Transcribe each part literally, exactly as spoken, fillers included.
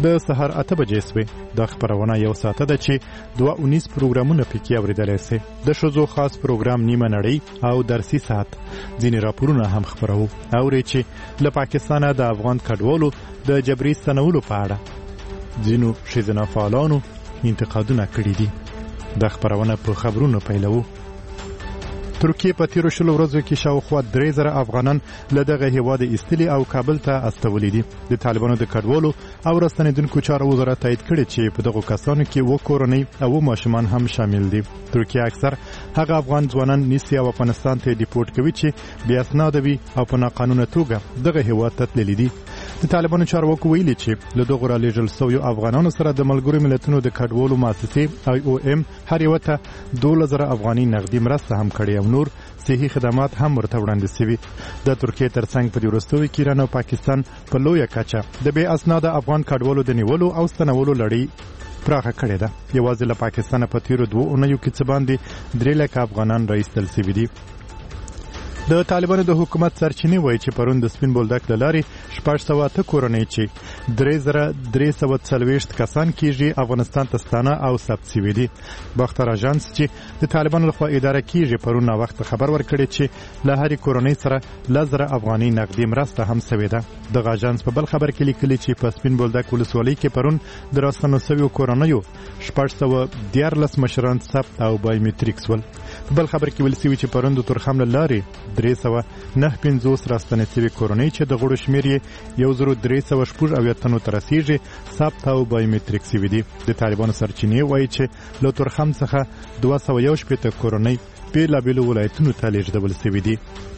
د سهار اته بجې سوې. دا خپرونه یو ساعته ده چې دوه اونیس پروګرامونه پکې اورېدلی سي. د ښځو خاص پروګرام نیمه نړۍ او درسي ساعت ځینې راپورونه هم خپروو. اورئ چې له پاکستانه د افغان کډوالو د جبري ستنولو په اړه ځینو ښځینه فعالانو انتقادونه کړي دي. دا خپرونه په خبرونو پیلوو. ترکیه په تیرو شلو ورځو کې شاوخوا درې زره افغانان له دغه هیواده ایستلي او کابل ته استولي دي. د طالبانو د کډوالو او راستنېدونکو چارو وزارت تایید کړي چې په دغو کسانو کې اووه کورنۍ او اووه ماشومان هم شامل دي. ترکیه اکثر هغه افغان ځوانان نیسي او افغانستان ته ډیپورټ کوي چې بې اسناده وي او په ناقانونه توګه دغه هیواد ته تللي دي. د طالبانو چارواکو ویلي چې له دغو رالیږل سویو افغانانو سره د ملګرو ملتونو د کډوالو مؤسسې آی او ام هر یوه ته دولس زره افغاني نغدي مرسته هم کړې او نور صحي خدمات هم ورته وړاندې سوي. د ترکیې ترڅنګ په دې وروستیو کې ایران او پاکستان په لویه کچه د بې اسناده افغان کډوالو د نیولو او ستنولو لړۍ پراخه کړې ده. یوازې له پاکستانه په تیرو دوو اونیو کې څه باندې درې لکه افغانان راایستل سوي دي. د طالبانو د حکومت سرچینې وایي چې پرون د سپین بولدک له لارې شپږ سوه اته کورنۍ چې درې زره درې سوه څلوېښت کسان کېږي افغانستان ته ستانه او ثبت سوي دي. باختر اژانس چې د طالبانو لخوا اداره کېږي پرون ناوخته خبر ورکړی چې له هرې کورنۍ سره لس زره افغاني نغدي مرسته هم سوې ده. دغه اژانس په بل خبر کې لیکلي چې په سپین بولدک ولسوالۍ کې پرون د راستنو سویو کورنیو شپږ سوه دیارلس مشران ثبت او بایومټریک سول. بل خبر کې ویل سوي چې پرون د تورخم له لارې درې سوه نهه پنځوس راستنې سوي کورنۍ چې د غړو شمېر یې یو زرو درې سوه شپږ اویا تنو ته رسیږي ثبت او بایومټریک سوي دي. د طالبانو سرچینې وایي چې له تورخم څخه دوه سوه یو شپېته کورنۍ بېلابېلو ولایتونو ته لېږدول سوي دي.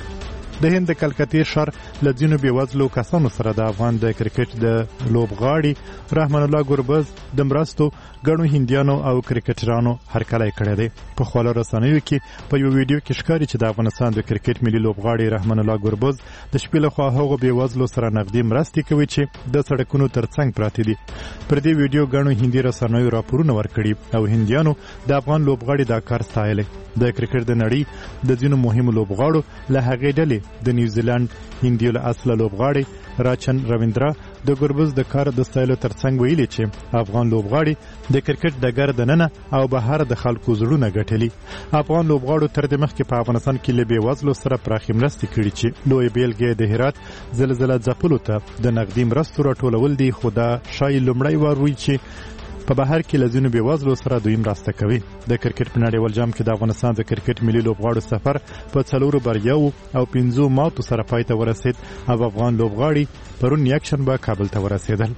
د هند د کلکتې ښار له ځینو بېوزلو کسانو سره د افغان د کرکټ د لوبغاړي رحمان الله ګربز د مرستو ګڼو هندیانو او کرکټرانو هرکلی کړی دی. په خواله رسنیو کې په یو ویډیو کې ښکاري چې د افغانستان د کرکټ ملي لوبغاړي رحمان الله ګربز د شپې لخوا هغو بېوزلو سره نغدي مرستې کوي چې د سړکونو ترڅنګ پراته دي. پر دې ویډیو ګڼو هندي رسنیو راپورونه ورکړي او هندیانو د افغان لوبغاړي دا کار ستایلی. د کرکټ د نړۍ د ځینو مهمو لوبغاړو له هغې ډلې د نیوزیلند هندیو له اصله لوبغاړي راچن رویندرا د ګربز د کار د ستایلو ترڅنګ ویلي چې افغان لوبغاړي د کرکټ ډګر دننه او بهر د خلکو زړونه ګټلي. افغان لوبغاړو تر دې مخکې په افغانستان کې له بېوزلو سره پراخې مرستې کړي چې لویې بېلګې د هرات زلزله ځپلو ته د نغدي مرستو راټولول دي. خو دا ښایي لومړی وار وي چې په بهر کې له ځینو بېوزلو سره دوی مرسته کوي. د کرکټ په نړیوال جام کې د افغانستان د کرکټ ملي لوبغاړو سفر په څلورو بریاوو او پنځو ماتو سره پای ته ورسید او افغان لوبغاړي پرون یکشنبه کابل ته ورسېدل.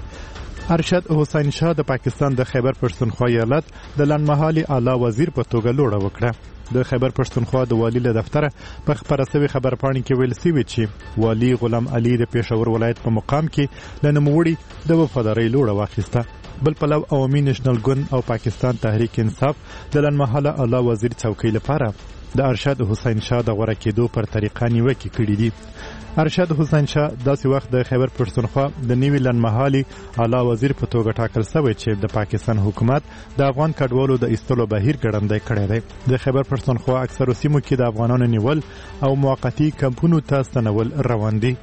ارشد حسین شاه د پاکستان د خیبر پښتونخوا ایالت د لنډمهالي اعلی وزیر په توګه لوړه وکړه. د خیبر پښتونخوا د والي له دفتره په خپره سوي خبرپاڼې کې ویل سوي چې والي غلام علي د پېښور ولایت په مقام کې له نوموړي د وفادارۍ لوړه واخیسته. بل پلو عوامي نېشنل ګوند او پاکستان تحریک انصاف د لنډمهاله اعلی وزیر څوکۍ لپاره د ارشد حسین شاه د غوره کېدو پر طریقه نیوکې کړي دي. ارشد حسین شاه داسې وخت د خیبر پښتونخوا د نوي لنډمهالي اعلی وزیر په توګه ټاکل سوی چې د پاکستان حکومت د افغان کډوالو د ایستلو بهیر ګړندی کړی دی. د خیبر پښتونخوا اکثرو سیمو کې د افغانانو نیول او موقتي کمپونو ته ستنول روان دي.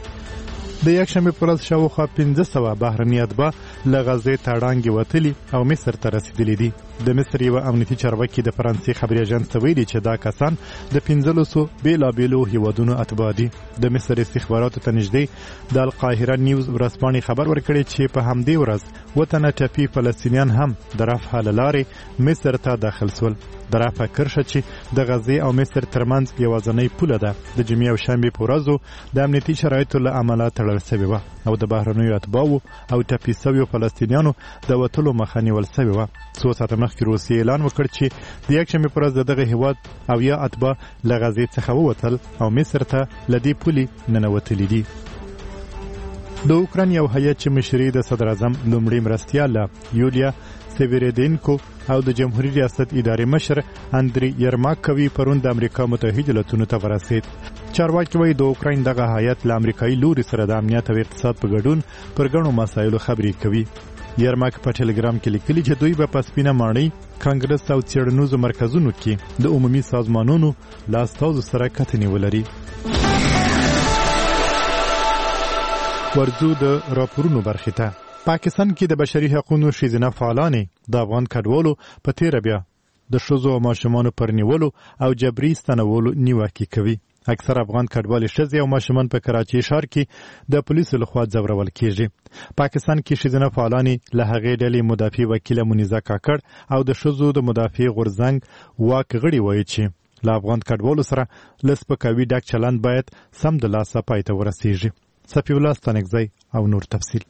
د یکشنبې په ورځ شاوخوا پنځه سوه بهرني اتباع له غزې تړانګې وتلي او مصر ته رسېدلي دي. د مصر یوه امنیتي چارواکي د فرانسې خبري اژانس ته ویلي چې دا کسان د پنځلسو بېلابېلو هیوادونو اتباع دي. د مصر استخباراتو ته نږدې د القاهره نیوز ورځپاڼې خبر ورکړی چې په همدې ورځ اووه تنه ټپي فلسطینیان هم د رفح له لارې مصر ته داخل سول. د رفح کرښه چې د غزې او مصر ترمنځ یوازنۍ پوله ده د جمعې او شنبې په ورځو د امنیتي شرایطو له امله تړل سوې وه او د بهرنیو اتباعو او ټپي سویو فلسطینیانو د وتلو مخه نیول سوې وه. څو ساعته مخکې روسیې اعلان وکړ چې د یکشنبې په ورځ د دغه هېواد اویا اتباع له غزې څخه ووتل او مصر ته له دې پولې ننوتلي دي. د اوکراین یو هیات چې مشري د صدراعظم لومړي مرستیاله یولیا سیویریدینکو او د جمهوریت ریاست ادارې مشر اندری یرماک کوي پرون د امریکا متحده ایالاتونو ته ورسید. چارواکي وایي د اوکراین دغه هیات له امریکایي لوري سره د امنیت او اقتصاد په ګډون پر ګڼو مسایلو خبرې کوي. یرماک په ټلګرام کې لیکلي چې دوی به په سپینه ماڼۍ کانګرس او څېړنیزو مرکزونو کې د عمومي سازمانونو له استازو سره کتنې ولري. ورځو د راپورونو برخې ته. پاکستان کې د بشري حقوقو ښځینه فعالانې د افغان کډوالو په تیره بیا د ښځو او ماشومانو پر نیولو او جبري ستنولو نیوکې کوي. اکثر افغان کډوالې ښځې او ماشومان په کراچي ښار کې د پولیسو لخوا ځورول کیږي. پاکستان کې ښځینه فعالانې له هغې ډلې مدافع وکیله منیزه کاکړ او د ښځو د مدافع غورځنګ واک غړي وایي چې له افغان کډوالو سره له سپکاوي ډک چلند باید سم د لاسه پای ته ورسیږي. صفي الله ستانکزی او نور تفصیل.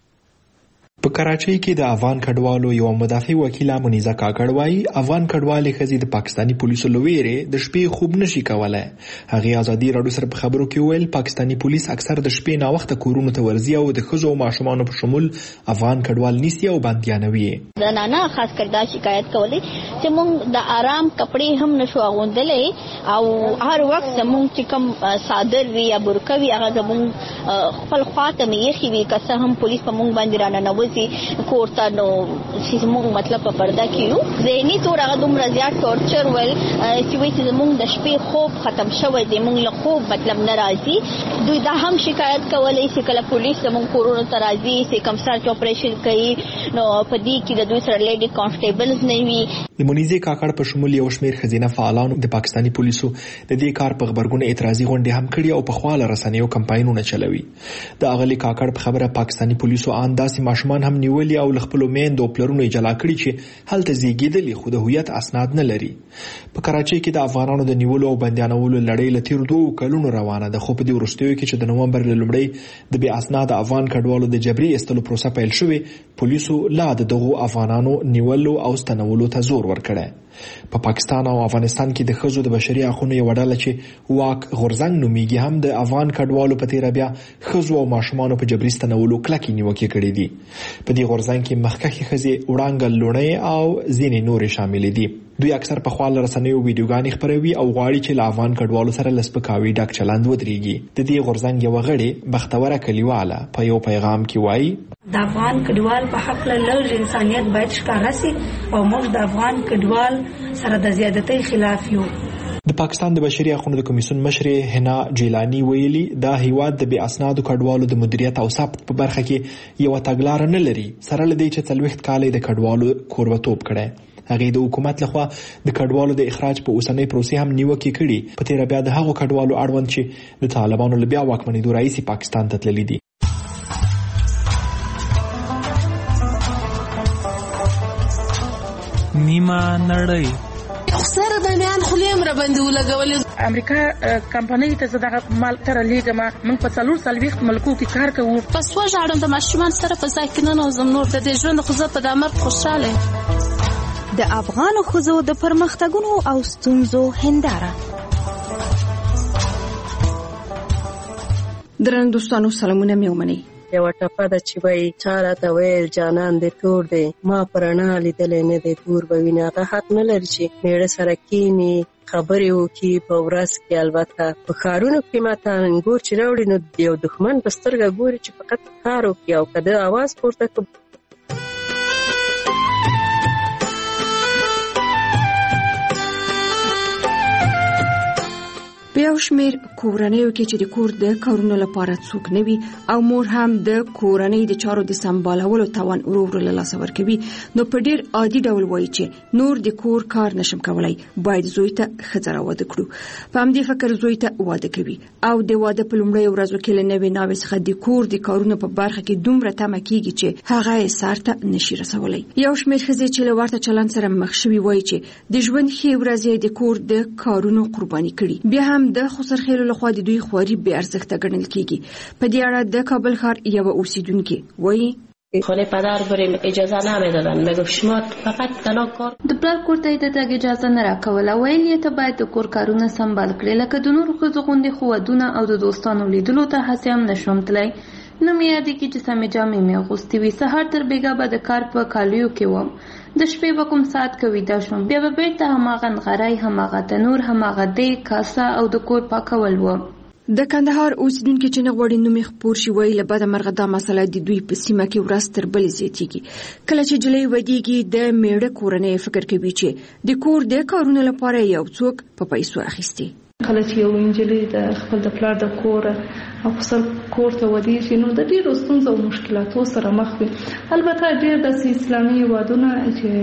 په کراچۍ کې د افغان کډوالو یو مدافع وکیله منیزه کاکړ وایي افغان کډوالې ښځې د پاکستاني پولیسو له ویرې د شپې خوب نشي کولی. هغې ازادي راډیو سره په خبرو کې وویل پاکستاني پولیس اکثر د شپې ناوخته کورونو ته ورځي او د ښځو او ماشومانو په شمول افغان کډوال نیسي او بندیانوي. زنانه خاص کر دا شکایت کولی چې موږ د آرام کپړې هم نشو اغوندلی او هر وخت زموږ چې کوم صادر وي یا برقه وي هغه زموږ خپل خواته مې یخي وي که څه هم پولیس په موږ باندې راننوځي کوړه نو چې موږ مطلب په پرده کې یو ذهني طور هغه دومره زیات ټورچر ول چې وایي چې موږ د شپې خوب ختم شوی دی موږ له خوب مطلب نه راځي. دوی دا هم شکایت کولی چې کله پولیس زموږ کورونو ته راځي چې کوم سرچ اپریشن کوي نو په دې کې د دوی سره لیډي کانسټیبلز نه وي. د منیزې کاکړ په شمول یو شمېر ښځینه فعالانو د پاکستاني پولیسو د دې کار په غبرګون اعتراضي غونډې هم کړي او په خواله رسنیو کمپاینونه چلوي. د اغلی کاکړ په خبره پاکستاني پولیسو ان داسې ماشومان هم نیولي او له خپلو میندو او پلرونو یې جلا کړي چې هلته زیږېدلي خو د هویت اسناد نه لري. په کراچۍ کې د افغانانو د نیولو او بندیانولو لړۍ له تیرو دوو کلونو روانه ده خو په دې وروستیو کې چې د نومبر له لومړۍ د بې اسناده افغان کډوالو د جبري ایستلو پروسه پیل شوې پولیسو لا د دغو افغانانو نیولو او ستنولو ته زور ورکړی. په پا پاکستان او افغانستان کې د ښځو د بشري حقوقو یو ډله چې واک غورځنګ نومیږي هم د افغان کډوالو په تیره بیا ښځو او ماشومانو په جبري ستنولو کلکې نیوکې کړې دي. په دې غورځنګ کې مخکښې ښځې وړانګه لوڼې او ځینې نورې شاملې دي. دوی اکثر په خواله رسنیو ویډیوګانې خپروي او غواړي چې له افغان کډوالو سره له سپکاوي ډک چلند ودرېږي. د دې غورځنګ یوه غړې بختوره کلیواله په یو پیغام کې وایي د افغان کډوال په حق له لږ انسانیت باید ښکاره سي او موږ د افغان کډوال سره د زیادتۍ خلاف یو. د پاکستان د بشري حقوقو د کمیسیون مشرې حنا جیلانی ویلي دا هیواد د بې اسنادو کډوالو د مدیریت او ثبت په برخه کې یو تګلاره نه لري سره له دې چې څلوېښت کاله د کډوالو کوربتوب کړی. هغې د حکومت لخوا د کډوالو د اخراج په اوسنۍ پروسې هم نیوکې کړي. په تیره بیا د هغو کډوالو اړوند چې د طالبانو له بیا واکمنېدو راهیسې پاکستان ته تللي دي. نیمه نړۍ سره د میان خلیم را باندې ولګولې امریکا کمپنۍ ته زداغه مال تر لیګما موږ په څلور سلويخت ملکو کې کار کوو. پس وژاړم د ماشومان سره په ځای کې نه نوزم نور د دې ژوند خو زه په دامر خوشاله. د افغانو ښځو د پرمختګونو او ستونزو هنداره. درنو دوستانو سلامونه مې ومنئ. یو ټپه ده چې وایي چا راته ویل جانان دې تور دی ما په رڼا لیدلی نه دی تور به ویني. هغه حق نه لري چې میړه سره کیني خبرې وکړي په ورځ کې. البته په ښارونو کې ماته انګور چې راوړي نو یو دښمن په سترګه ګوري چې فقط کار وکړي او که د اواز پورته کړي. په یو شمېر کورنیو کې چې د کور د کارونو لپاره څوک نه وي او مور هم د کورنۍ د چارو د سمبالولو توان ورو ورو له لاسه ورکوي نو په ډېر عادي ډول وایي چې نور د کور کار نشم کولی باید زوی ته ښځه راواده کړو. په همدې فکر زوی ته واده کوي او د واده په لومړیو ورځو کې له نوې ناوې څخه د کور د کارونو په برخه کې دومره تمه کېږي چې هغه یې سر ته نشي رسولی. یو شمېر ښځې چې له ورته چلند سره مخ شوي وایي چې د ژوند ښې ورځې د کور د کارونو قرباني کړي. بیا هم د خسرخېلو لخوا د دوی خواري بې ارزښته ګڼل کېږي. په دې اړه د کابل ښار یوه اوسیدونکې وایي خانه پدر بریم اجازه نمیدادن میگفت شما فقط تنها کار د پلار کور ته د تګ اجازه نه راکوله. ویل یې ته باید د کور کارونه سمبال کړې لکه د نورو ښځو غوندې خو ودونه او د دوستانو لیدلو ته هسې هم نشوم تللی. نه مې یادېږي چې سمې جامې مې اغوستې وي. سهار تر بېګا به د کار په کالیو کې وم. د شپې به کوم ساعت کې ویده شوم بیا به بېرته هماغه نغری هماغه تنور هماغه دیګ کاسه او د کور پاکول و. د کندهار اوسیدونکي چې نه غواړي نوم یې خپور شي وایي له بده مرغه دا مسله د دوی په سیمه کې ورځ تر بلې زیاتېږي. کله چې جلۍ ودیږي د میړه کورنۍ فکر کوي چې د کور د کارونو لپاره یو څوک په پیسو اخیستي. کله چې یو انجلۍ د خپل د پلار د کور او خپل کور ته ودیږي نو د ډېرو ستونزو او مشکلاتو سره مخ وي. البته ډېر داسې اسلامي هېوادونه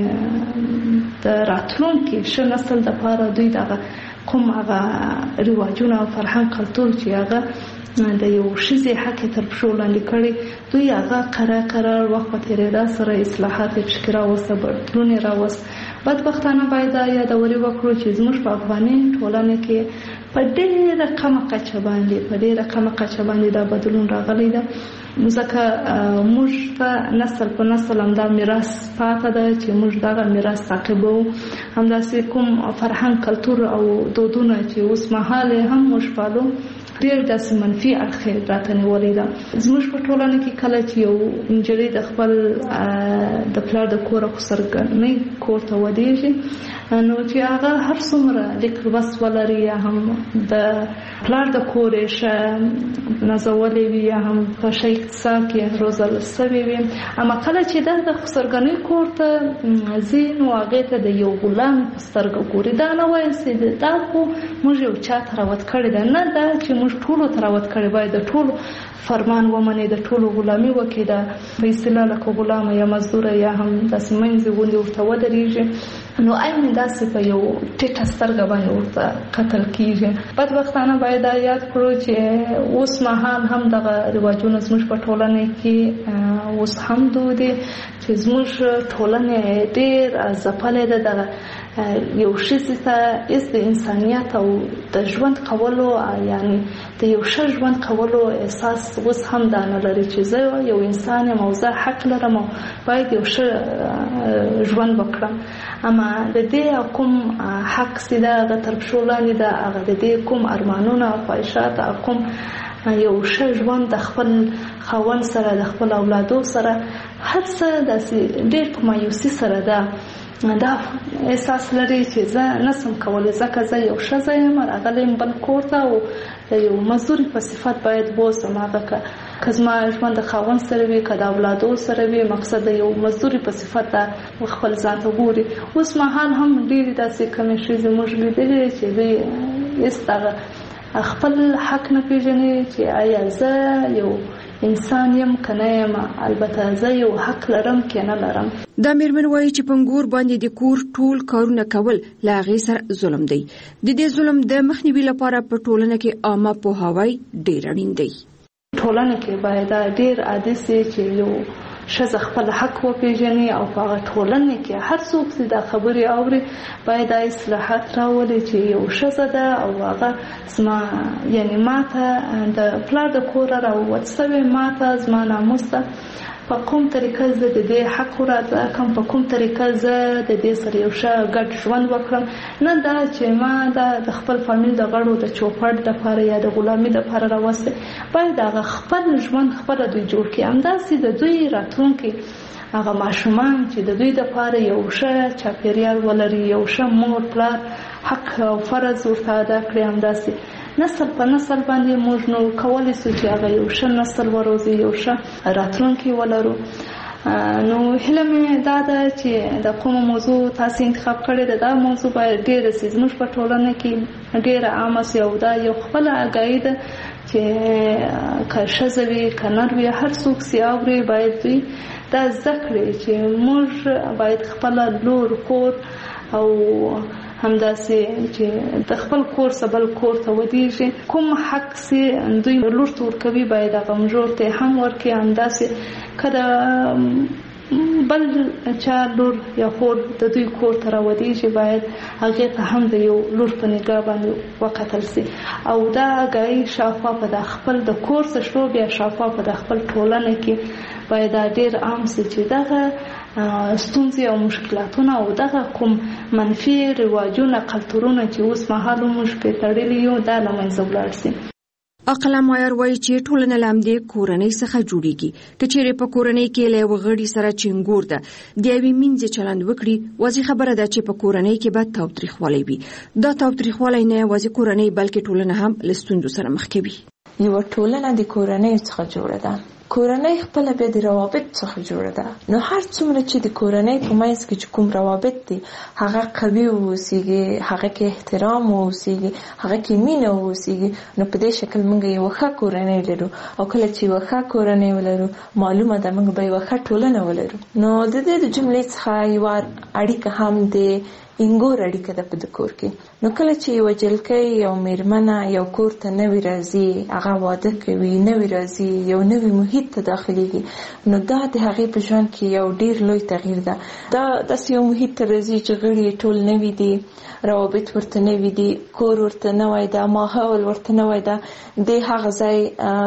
چې د راتلونکي ښه نسل دپاره دوی دغه کوم هغه رواجونه او فرهنګ کلتور چې هغه د یو ښځې حق یې تر پښو لاندې کړی دوی هغه قرار قرار وخت په تېرېدا سره اصلاحات یې پکې راوسته، بدلون یې راوست. بدبختانه باید دا یادوري وکړو چې زموږ په افغاني ټولنه کې په ډېره کمه کچه باندې په ډېره کمه کچه باندې دا بدلون راغلی ده، ځکه موږ ته نسل په نسل همدا میراث پاته ده چې موږ دغه میراث تعقیبوو. همداسې کوم فرهنګ کلتور او دودونه چې اوس مهال هم موږ پالو ډېر داسې منفي اړخ یې راته نیولې ده. زموږ په ټولنه کې کله چې یو نجلۍ د خپل د پلار د کور او سرګرمۍ کور ته ودیږي نو چې هغه هر څومره لیک لوست ولري یا هم د پلار د کور یې ښه نازولی وي یا هم په ښه اقتصاد کې روزل سوی وي، اما کله چې دا د سرګرمۍ کور ته ځي نو هغې ته د یو غلام په سترګه ګوري. دا نه وایي چې دا خو موږ یو چا ته راوت کړې ده، نه دا چې موږ ټولو ته راوت کړې، باید د ټولو فرمان ومني، د ټولو غلامي وکړي، د په اصطلاح لکه غلامه یا مزدوره یا هم داسې منځې غوندې ورته ودرېږي نو عین داسې په یو ټیټه سترګه باندې ورته کتل کېږي. بدبختانه باید دا یاد کړو چې اوس مهال هم دغه رواجونه زموږ په ټولنه کې اوس هم دود دي چې زموږ ټولنه ډېر ځپلې ده. دغه یو ښځې ته هېڅ د انسانیت او د ژوند کولو یعنی د یو ښه ژوند کولو احساس اوس هم دا نه لري چې زه یو انسان یم او زه حق لرم او باید یو ښه ژوند وکړم. اما د دې کوم حق چې ده هغه تر پښو لاندې ده، هغه د دې کوم ارمانونه او خواهشات او کوم یو ښه ژوند د خپل خاوند سره د خپل اولادو سره هر څه داسې ډېر په مایوسي سره ده دا احساس لري چې زه نسم کولی ځکه زه یو ښځه یم راغلی یم بل کور ته او د یو مزدوري په صفت باید بوځم. هغه که زما ژوند د خاوند سره وي که د اولادو سره وي مقصد د یو مزدوري په صفت خپل ځان ته ګوري. اوس مهال هم ډېرې داسې کمې ښځې موږ لیدلې چې دوی هېڅ دغه خپل حق نه پېژني چې آیا زه یو انسان یم که نه یم، البته زه یو حق لرم که نه لرم. دا مېرمن وایي چې پنګور باندې د کور ټول کارونه کول له هغې سره ظلم دی. د دې ظلم د مخنیوي لپاره په ټولنه کې عامه پوهاوی ډېر اړین دی. ټولنه کې باید ډېر عادي سي چې یو ښځه خپل حق وپېژني او په هغه ټولنه کې هر څوک چې دا خبرې اوري باید دا اصلاحات راولي چې یو ښځه ده او هغه زما یعنی ماته د پلار د کوره راووت سوې، ماته زما ناموس ده، په کوم طریقه زه د دې حق وراده کوم، په کوم طریقه زه د دې سره یو ښه ګډ ژوند وکړم، نه دا چې ما دا د خپل فامیل د غړو د چوپړ دپاره یا د غلامي دپاره راوستی. باید هغه خپل ژوند خپله دوی جوړ کړي، همداسې د دوی راتلونکي هغه ماشومان چې د دوی دپاره یو ښه چاپېریال ولري، یو ښه مور پلار حق او فرض ورته ادا کړي. همداسې نسل په نسل باندې موږ نو کولی سو چې هغه یو ښه نسل وروزي، یو ښه راتلونکی ولرو. نو هیله مې دا ده چې د کومه موضوع تاسو انتخاب کړې ده دا موضوع باید ډېره سي زموږ په ټولنه کې ډېره عامه سي او دا یو خپله اګاهي ده چې که ښځه وي که نر وي هر څوک سي اوري باید دوی دا زده کړي چې موږ باید خپله لور کور او همداسې چې د خپل کور څخه بل کور ته ودیږي کوم حق سي دوی لور ته ورکوي باید هغه مژور ته هم ورکړي. همداسې که د بل چا لور یا خور د دوی کور ته راودیږي باید هغې ته هم د یو لور په نګاه باندې وکتل سي او دا اګاهي شاوخوا په د خپل د کور څخه شروع بیا شاوخوا په د خپل ټولنه کې باید دا ډېر عام سي چې دغه ستونزې او مشکلاتونه او دغه کوم منفي رواجونه کلتورونه چې اوس مهال موږ پرې تړلي یو دا له منځه ولاړ سي. عقله مایر وایي چې ټولنه له همدې کورنۍ څخه جوړیږي. که چیرې په کورنۍ کې له یوه غړي سره چنګور ده د یوې مینځې چلند وکړي واضح خبره ده چې په کورنۍ کې به تاوتریخوالی وي. دا تاوتریخوالی نه یوازې کورنۍ بلکې ټولنه هم له ستونزو سره مخ کوي. یوه ټولنه د کورنۍ څخه جوړه ده. کورنۍ خپل بیا د روابط څخه جوړه ده. نو هر څومره چې د کورنۍ په منځ کې چې کوم روابط دي هغه قوي اوسېږي، هغه کې احترام اوسېږي، هغه کې مینه اوسېږي، نو په دې شکل موږ یو ښه کورنۍ لرو. او کله چې یو ښه کورنۍ ولرو معلومه ده موږ به یو ښه ټولنه ولرو. نو د دې د جملې څخه یو اړیکه هم د انګور اړیکه ده په د کور کې. نو کله چې یو جلکۍ یو میرمنه یو کور ته نوی راځي، هغه واده کوي، نوی راځي، یو نوی محیط ته داخليږي، نو دا د هغې په ژوند کې یو ډیر لوی تغییر ده. دا داسې یو محیط ته راځي چې غړي ټول نوي دي، روابط ورته نوي دي، کور ورته نوی ده، ماحول ورته نوی ده. د هغه ځای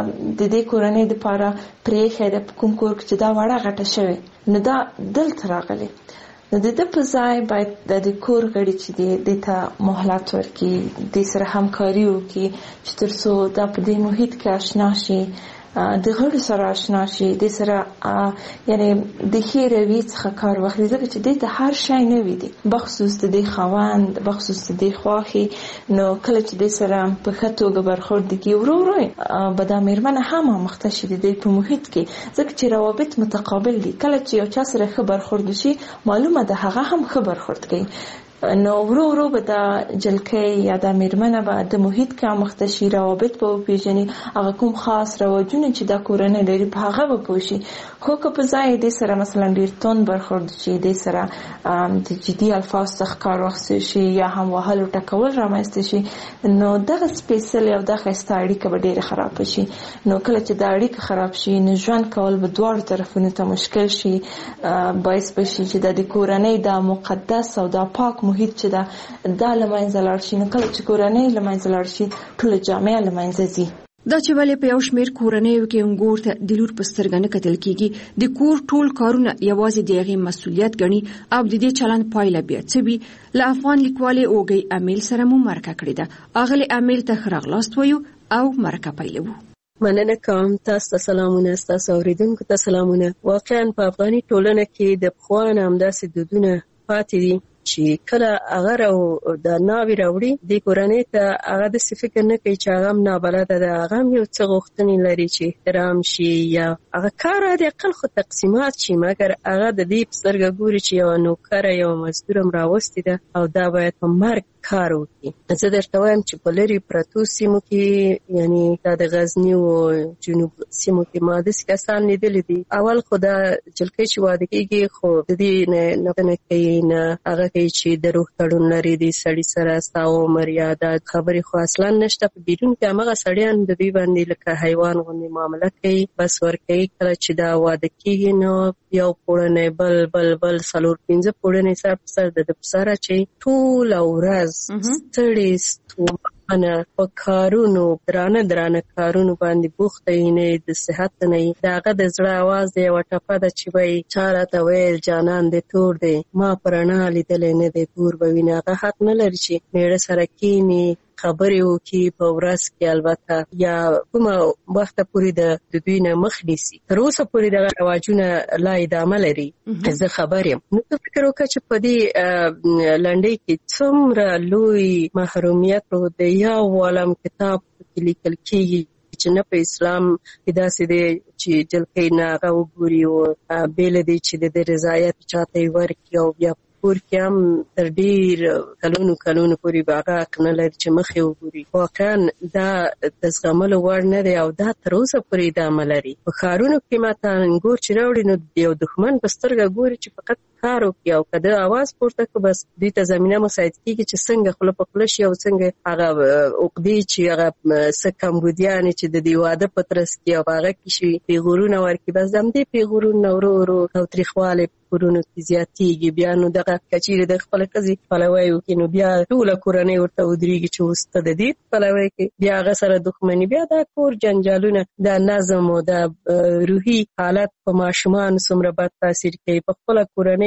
د دې کورنۍ دپاره پرېښی ده په کوم کور کې چې دا وړه غټه شوې، نو دا دلته راغلی. نو د دې په ځای باید د کور غړي چې دي د ته مهلت ورکړي، د سره همکاري وکړي چې تر څو دا په دې محیط کې آشنا شي، د غړو سره آشنا شي، د سره یعنی د ښې رویې څخه کار واخلي، ځکه چې دې ته هر شی نوي دي، بخصوص د دې خاوند، بخصوص د دې خواښې. نو کله چې دې سره په ښه توګه برخورد وکړي، ورو ورو به دا میرمنه هم آموخته شي د دې په محیط کې، ځکه چې روابط متقابل دي. کله چې یو چا سره ښه برخورد وشي معلومه ده هغه هم ښه برخورد کوي. نو ورو ورو به دا جلکۍ یا دا میرمنه به د محیط کې آموخته شي، روابط به وپېژني، هغه کوم خاص رواجونه چې دا کورنۍ لري په هغه به پوه شي. خو که په ځای دې سره مثلا ډېر توند برخورد شي، دې سره د جدي الفاظ څخه کار واخیستل شي یا هم وهل او ټکول رامنځته شي، نو دغه سپېڅلې او دغه ښایسته اړیکه به ډېره خرابه شي. نو کله چې دا اړیکه خراب شي نو ژوند کول به دواړو طرفونو ته مشکل شي، باعث به شي چې د کورنۍ دا مقدس او دا پاک محیط چې دا دا له منځه لاړ شي. نو کله چې کورنۍ له منځه لاړ شي ټوله جامعه له منځه ځي. دا چې ولې په یو شمېر کورنیو کې انګور ته د لور په سترګه نه کتل کېږي، د کور ټول کارونه یوازې د هغې مسؤلیت ګڼي او د دې چلند پایله بیا څه وي. له افغان لیکوالې اوږۍ امیل سره مو مرکه کړې ده. اغلې امیل ته ښه راغلاست وایو او مرکه پیلوو. مننه کوم. تاسو ته سلامونه، تاسو اوریدونکو ته سلامونه. واقعا په افغاني ټولنه کې د پخوا نه همداسې دودونه پاتې دي چې کله هغه راو د ناوې راوړي د کورنۍ ته هغه داسې فکر نه کوي چې هغه هم نابلده ده، هغه هم یو څه غوښتنې لري چې احترام شي یا هغه کار د اقل خو تقسیمات شي، مګر هغه د دې په سترګه ګوري چې یوه نوکره یوه مزدور هم راوستې ده او دا باید په مرګ کار وکړي. زه درته وایم چې په لرې پرتو سیمو کې یعنی دا د غزني او جنوب سیمو کې ما داسې کسان لیدلي دي. اول خو دا جلکۍ چې واده کېږي خو د دې نه نه کوي نه هغه کوي چې د روح تړون لري د سړي سره ستا عمر یا دا خبرې خو اصلا نشته. په بیرون کې همغه سړیان د دوی باندې لکه حیوان غوندې معامله کوي، بس ورکوي. کله چې دا واده کېږي نو یو پوړنی بل بل بل څلور پنځه پوړنی سر په سر د ده په سره چې ټوله ورځ ستړې ستومانه په کارونو درانه درانه کارونو باندې بوخته وي، نه د صحت نه وي. د هغه د زړه اواز د یوه ټپه ده چې وایي چا راته ویل جانان دې تور دی، ما په رڼا لیدلی نه دی تور به وینه. هغه حق نه لري چې میړه سره کښېني خبرې وکړي په ورځ کې، البته یا کومه وخته پورې د دوی نه مخ نیسي. تر اوسه پورې دغه رواجونه لا ادامه لري. زه خبر یم. نو ته فکر وکړه چې په دې لنډۍ کې څومره لوی محرومیت د یو عالم کتاب کې لیکل کېږي چې نه په اسلام کې داسې دی چې جلکۍ نه هغه وګوري او بې له دې چې د دې رضایت چاته یې ورکړي او بیا کور کې هم تر ډېر کلونو کلونو پورې به هغه حق نه لري چې مخې وګوري. واقعا دا د زغملو وړ نه دی او دا تر اوسه پورې ادامه لري. په ښارونو کې ماته انګور چې راوړي نو د یو دښمن په سترګه ګوري چې فقط کار وکړي او که د اواز پورته کړو بس دوی ته زمینه مساعد کېږي چې څنګه خوله په خوله شي او څنګه هغه عقدې چې هغه څه کمبودیانې چې د دې واده په ترڅ کې او هغه کې شي پیغورونه ورکړي، بس د همدې پیغورونه ورو ورو تاوتریخوالی کورونو کې زیاتېږي. بیا نو دغه کچېرې د خپله ښځې پلوی وکړي نو بیا ټوله کورنۍ ورته ودرېږي چې اوس ته د دې پلوی کوي، بیا هغه سره دښمني، بیا دا کور جنجالونه، دا نظم او دا روحي حالت په ماشومانو څومره بد تاثیر کوي. په خپله کورنۍ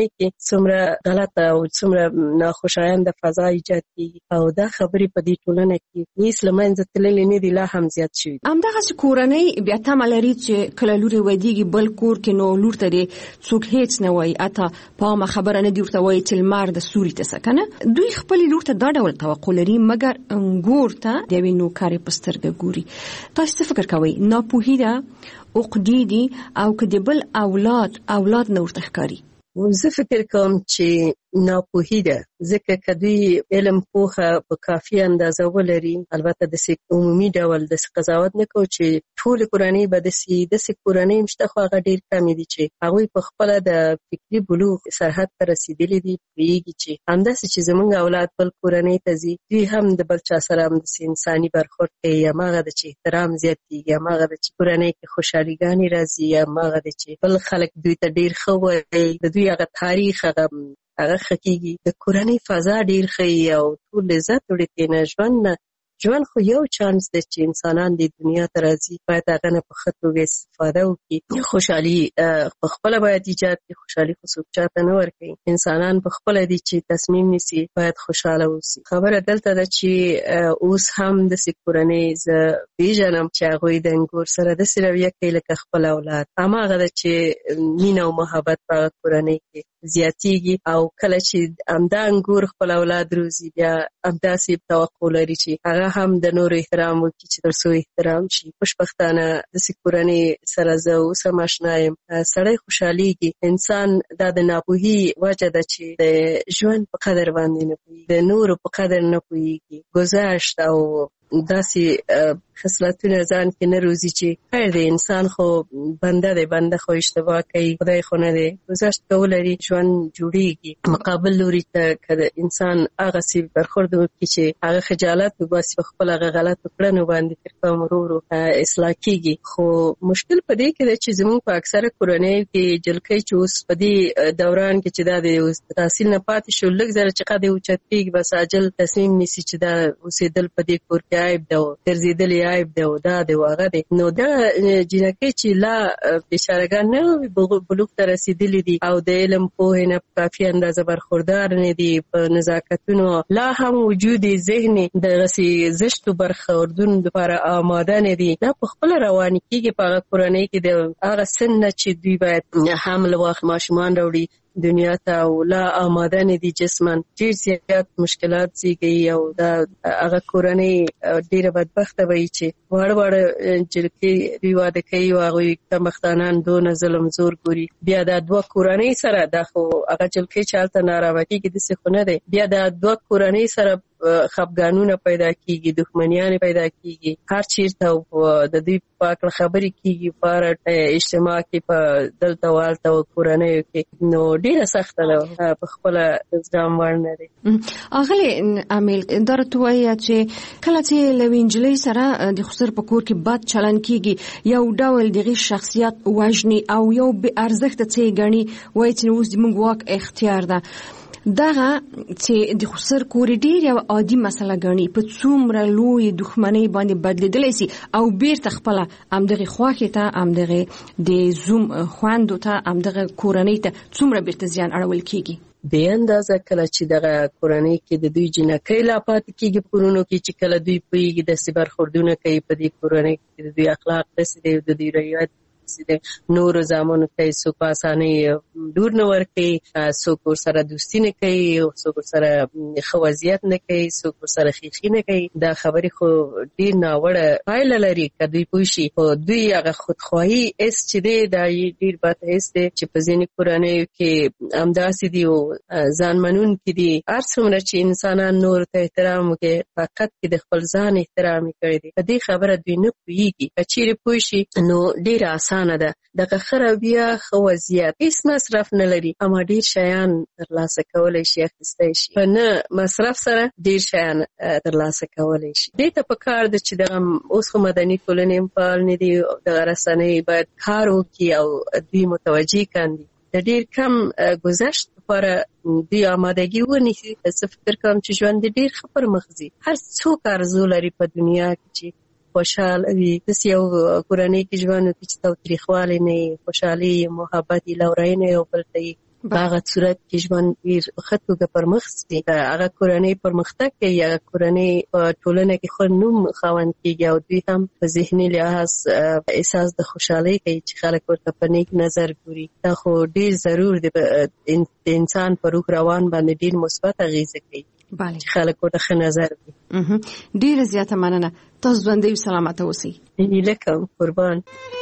کورنۍ کې څومره غلطه او څومره ناخوشایند فضا ایجاد کیږي او دا خبرې په دې ټولنه کې هیڅ له منځه تللې نه دي، لا هم زیات شوي. همدغسې کورنۍ بیا تمه لري چې کله لور یې ودیږي بل کور کې نو لور ته دې څوک هیڅ نه وایي، حتی په عامه خبره نه دي ورته وایي چې لمر د سوري ته څه که نه. دوی خپلې لور ته دا ډول توقع لري مګر ګور ته د یوې نوکرې په سترګه ګوري. تاسو څه فکر کوئ؟ ناپوهي ده، عقدې دي او که د بل اولاد اولاد نه ورته ښکاري؟ زه فکر کوم چې ناپوهي ده، ځکه که دوی علم پوهه په کافي اندازه ولري، البته داسې عمومي ډول داسې قضاوت نه کوو چې ټولې کورنۍ به داسې داسې کورنۍ هم شته، خو هغه ډېر کمې دي چې هغوی په خپله د فکري بلوغ سرحد ته رسېدلي دي، پوهېږي چې همداسې چې زموږ اولاد بل کورنۍ ته ځي، دوی هم د بل چا سره همداسې انساني برخورد کوي، هماغه ده چې احترام زیاتېږي، هماغه ده چې کورنۍ کې خوشحاليګانې راځي، هماغه ده چې بل خلک دوی ته ډېر ښه وایي، د دوی هغه تاریخ هغه هغه ښه کېږي، د کورنۍ فضا ډېر ښه او ټول لذت وړي ترېنه. ژوند نه ژوند خو یو چانس دی چې انسانان د دنیا ته راځي، باید هغه نه په ښه توګه استفاده وکړي. خوشحالي په خپله باید ایجاد کړي، خوشحالي خو څوک چاته نه ورکوي، انسانان په خپله دي چې تصمیم نیسي باید خوشحاله اوسي. خبره دلته ده چې اوس هم داسې کورنۍ زه پېژنم چې هغوی د انګور سره داسې رویه کوي لکه خپل اولاد، هماغه ده چې مینه او محبت په هغه کورنۍ کې زیاتېږي او کله چې همدا انګور خپل اولاد روزي بیا همداسې توقع لري چې هغه هم د نورو احترام وکړي چې تر څو احترام شي. خوشبختانه داسې کورنۍ سره زه اوس هم اشنا یم، سړی خوشحالېږي. انسان دا د ناپوهي وجه ده چې د ژوند په قدر باندې نه پوهېږي، د نورو په قدر نه پوهېږي، گذشت او داسې خصلتونه ځان کې نه روزي چې خیر دی انسان خو بنده دی، بنده خو اشتباه کوي، خدای خو نه دی، گذشت کولري ژوند جوړېږي. مقابل لوري ته که انسان هغسې برخورد وکړي چې هغه خجالت وباسي په خپل هغه غلطو کړنو باندې، تر کوم ورو ورو اصلاح کېږي. خو مشکل په دې کې دی چې زموږ په اکثره کورنیو کې جلکۍ چې اوس په دې دوران کې چې دا د تحصیل نه پاتې شو، لږ ذره چې قد یې اوچت کېږي بس عاجل تصمیم نیسي چې دا اوسېدل په دې کور کې عیب ده او ګرځېدل یې عیب ده او دا دی او هغه دی. نو دا جینکۍ چې لا بېچارهګان نه بلوغ ته رسېدلي دي او د علم پوهې نه په کافي اندازه برخوردار نه دي، په نزاکتونو لا هم وجود ذهن دغسې زشتو برخوردونو لپاره آماده نه دي، دا په خپله روانې کېږي په هغه کورنۍ کې د هغه سن نه چې دوی باید حمل واخلي، ماشومان راوړي دنیا ته او لا آماده نه دي جسماً، ډېر زیات مشکلات زیږوي او دا هغه کورنۍ ډېره بدبخته به وي چې واړه واړه جلکۍ دوی واده کوي او هغوی کمبختانان دونه ظلم زور ګوري. بیا دا دوه کورنۍ سره دا خو هغه جلکۍ چې هلته نارامه کېږي داسې خو نه دی، بیا دا دوه کورنۍ سره خفګانونه پیدا کیږي، دښمنیانې پیدا کیږي، هر چیرته د دوی په اړه خبرې کیږي په اجتماع کې، په دلته والته او کورنیو کې. نو ډېره سخته ده، په خپله زغم وړ نه دی. اغلې امیل دا راته ووایه چې کله چې له یوې نجلۍ سره د خسر په کور کې بد چلند کیږي، یو ډول د هغې شخصیت وژني او یو بې ارزښته څه یې ګڼي، وایي چې اوس زموږ واک اختیار ده. دغه چې د خسر کور ډېر یو عادي مسله ګڼي، په څومره لوی دښمنۍ باندې بدلېدلی سي او بیرته خپله همدغې خوښې ته، همدغې د زوم خویندو ته، همدغه کورنۍ ته څومره بیرته زیان اړول کېږي. بې اندازه کله چې دغه کورنۍ کې د دوی جینکۍ لا پاتې کېږي کورونو کې، چې کله دوی پوهېږي داسې برخوردونه کوي په دې کورنۍ کې، د دوی اخلاق داسې دی، د دوی رویت نورو زامنو ته څوک په اسانۍ لور نه ورکوي، څوک ورسره دوستي نه کوي، څوک ورسره ښه وضعیت نه کوي، څوک ورسره ښیښي نه کوي. دا خبرې خو ډېر ناوړه پایله لري که دوی پوه شي. خو دوی هغه خودخواهي حس چې دی دا ډېر بد حس دی چې په ځینې کورنیو کې همداسې دي او ځان منونکي دي. هر څومره چې انسانان نورو ته احترام وکړي، فقط کې د خپل ځان احترام یې کړی دی. په دې خبره دوی نه پوهېږي، که چېرې پوه شي نو ډېره اسانه ده. دغه ښه رویه، ښه وضعیت، هېڅ مصرف نه لري، اما ډېر شیان ترلاسه کولی شي، اخیستی شي. په نه مصرف سره ډېر شیان ترلاسه کولی شي. دې ته په کار ده چې دغه اوس خو مدني ټولنې هم فعال نه دي، دغه رسنۍ باید کار وکړي او دوی متوجه کاندي. د ډېر کم گذشت لپاره دوی آمادګي ونیسي. زه فکر کوم چې ژوند ډېر ښه پر مخ ځي. هر څوک آرزو لري په دنیا کې چې خوشحال وي، داسې یو کورنۍ کې ژوند وکړي چې تاوتریخوالی نه وي، خوشحالي، محبت، لورینه یو بل ته وي. هغه صورت کې ژوند ډیر ښه توګه پرمخ ځي. هغه کورنۍ پرمختګ کوي، هغه کورنۍ په ټولنه کې ښه نوم خاوند کېږي او دوی هم په ذهني لحاظ احساس د خوشحالۍ کوي چې خلک ورته په نیک نظر ګوري. دا خو ډیر ضرور دی، د انسان په روح روان باندې ډیر مثبت اغیزه کوي چې خلک ورته ښه نظر وي. ډیره زیاته مننه. تاسو ژوندۍ او سلامته اوسئ. هیله کوم. قربان.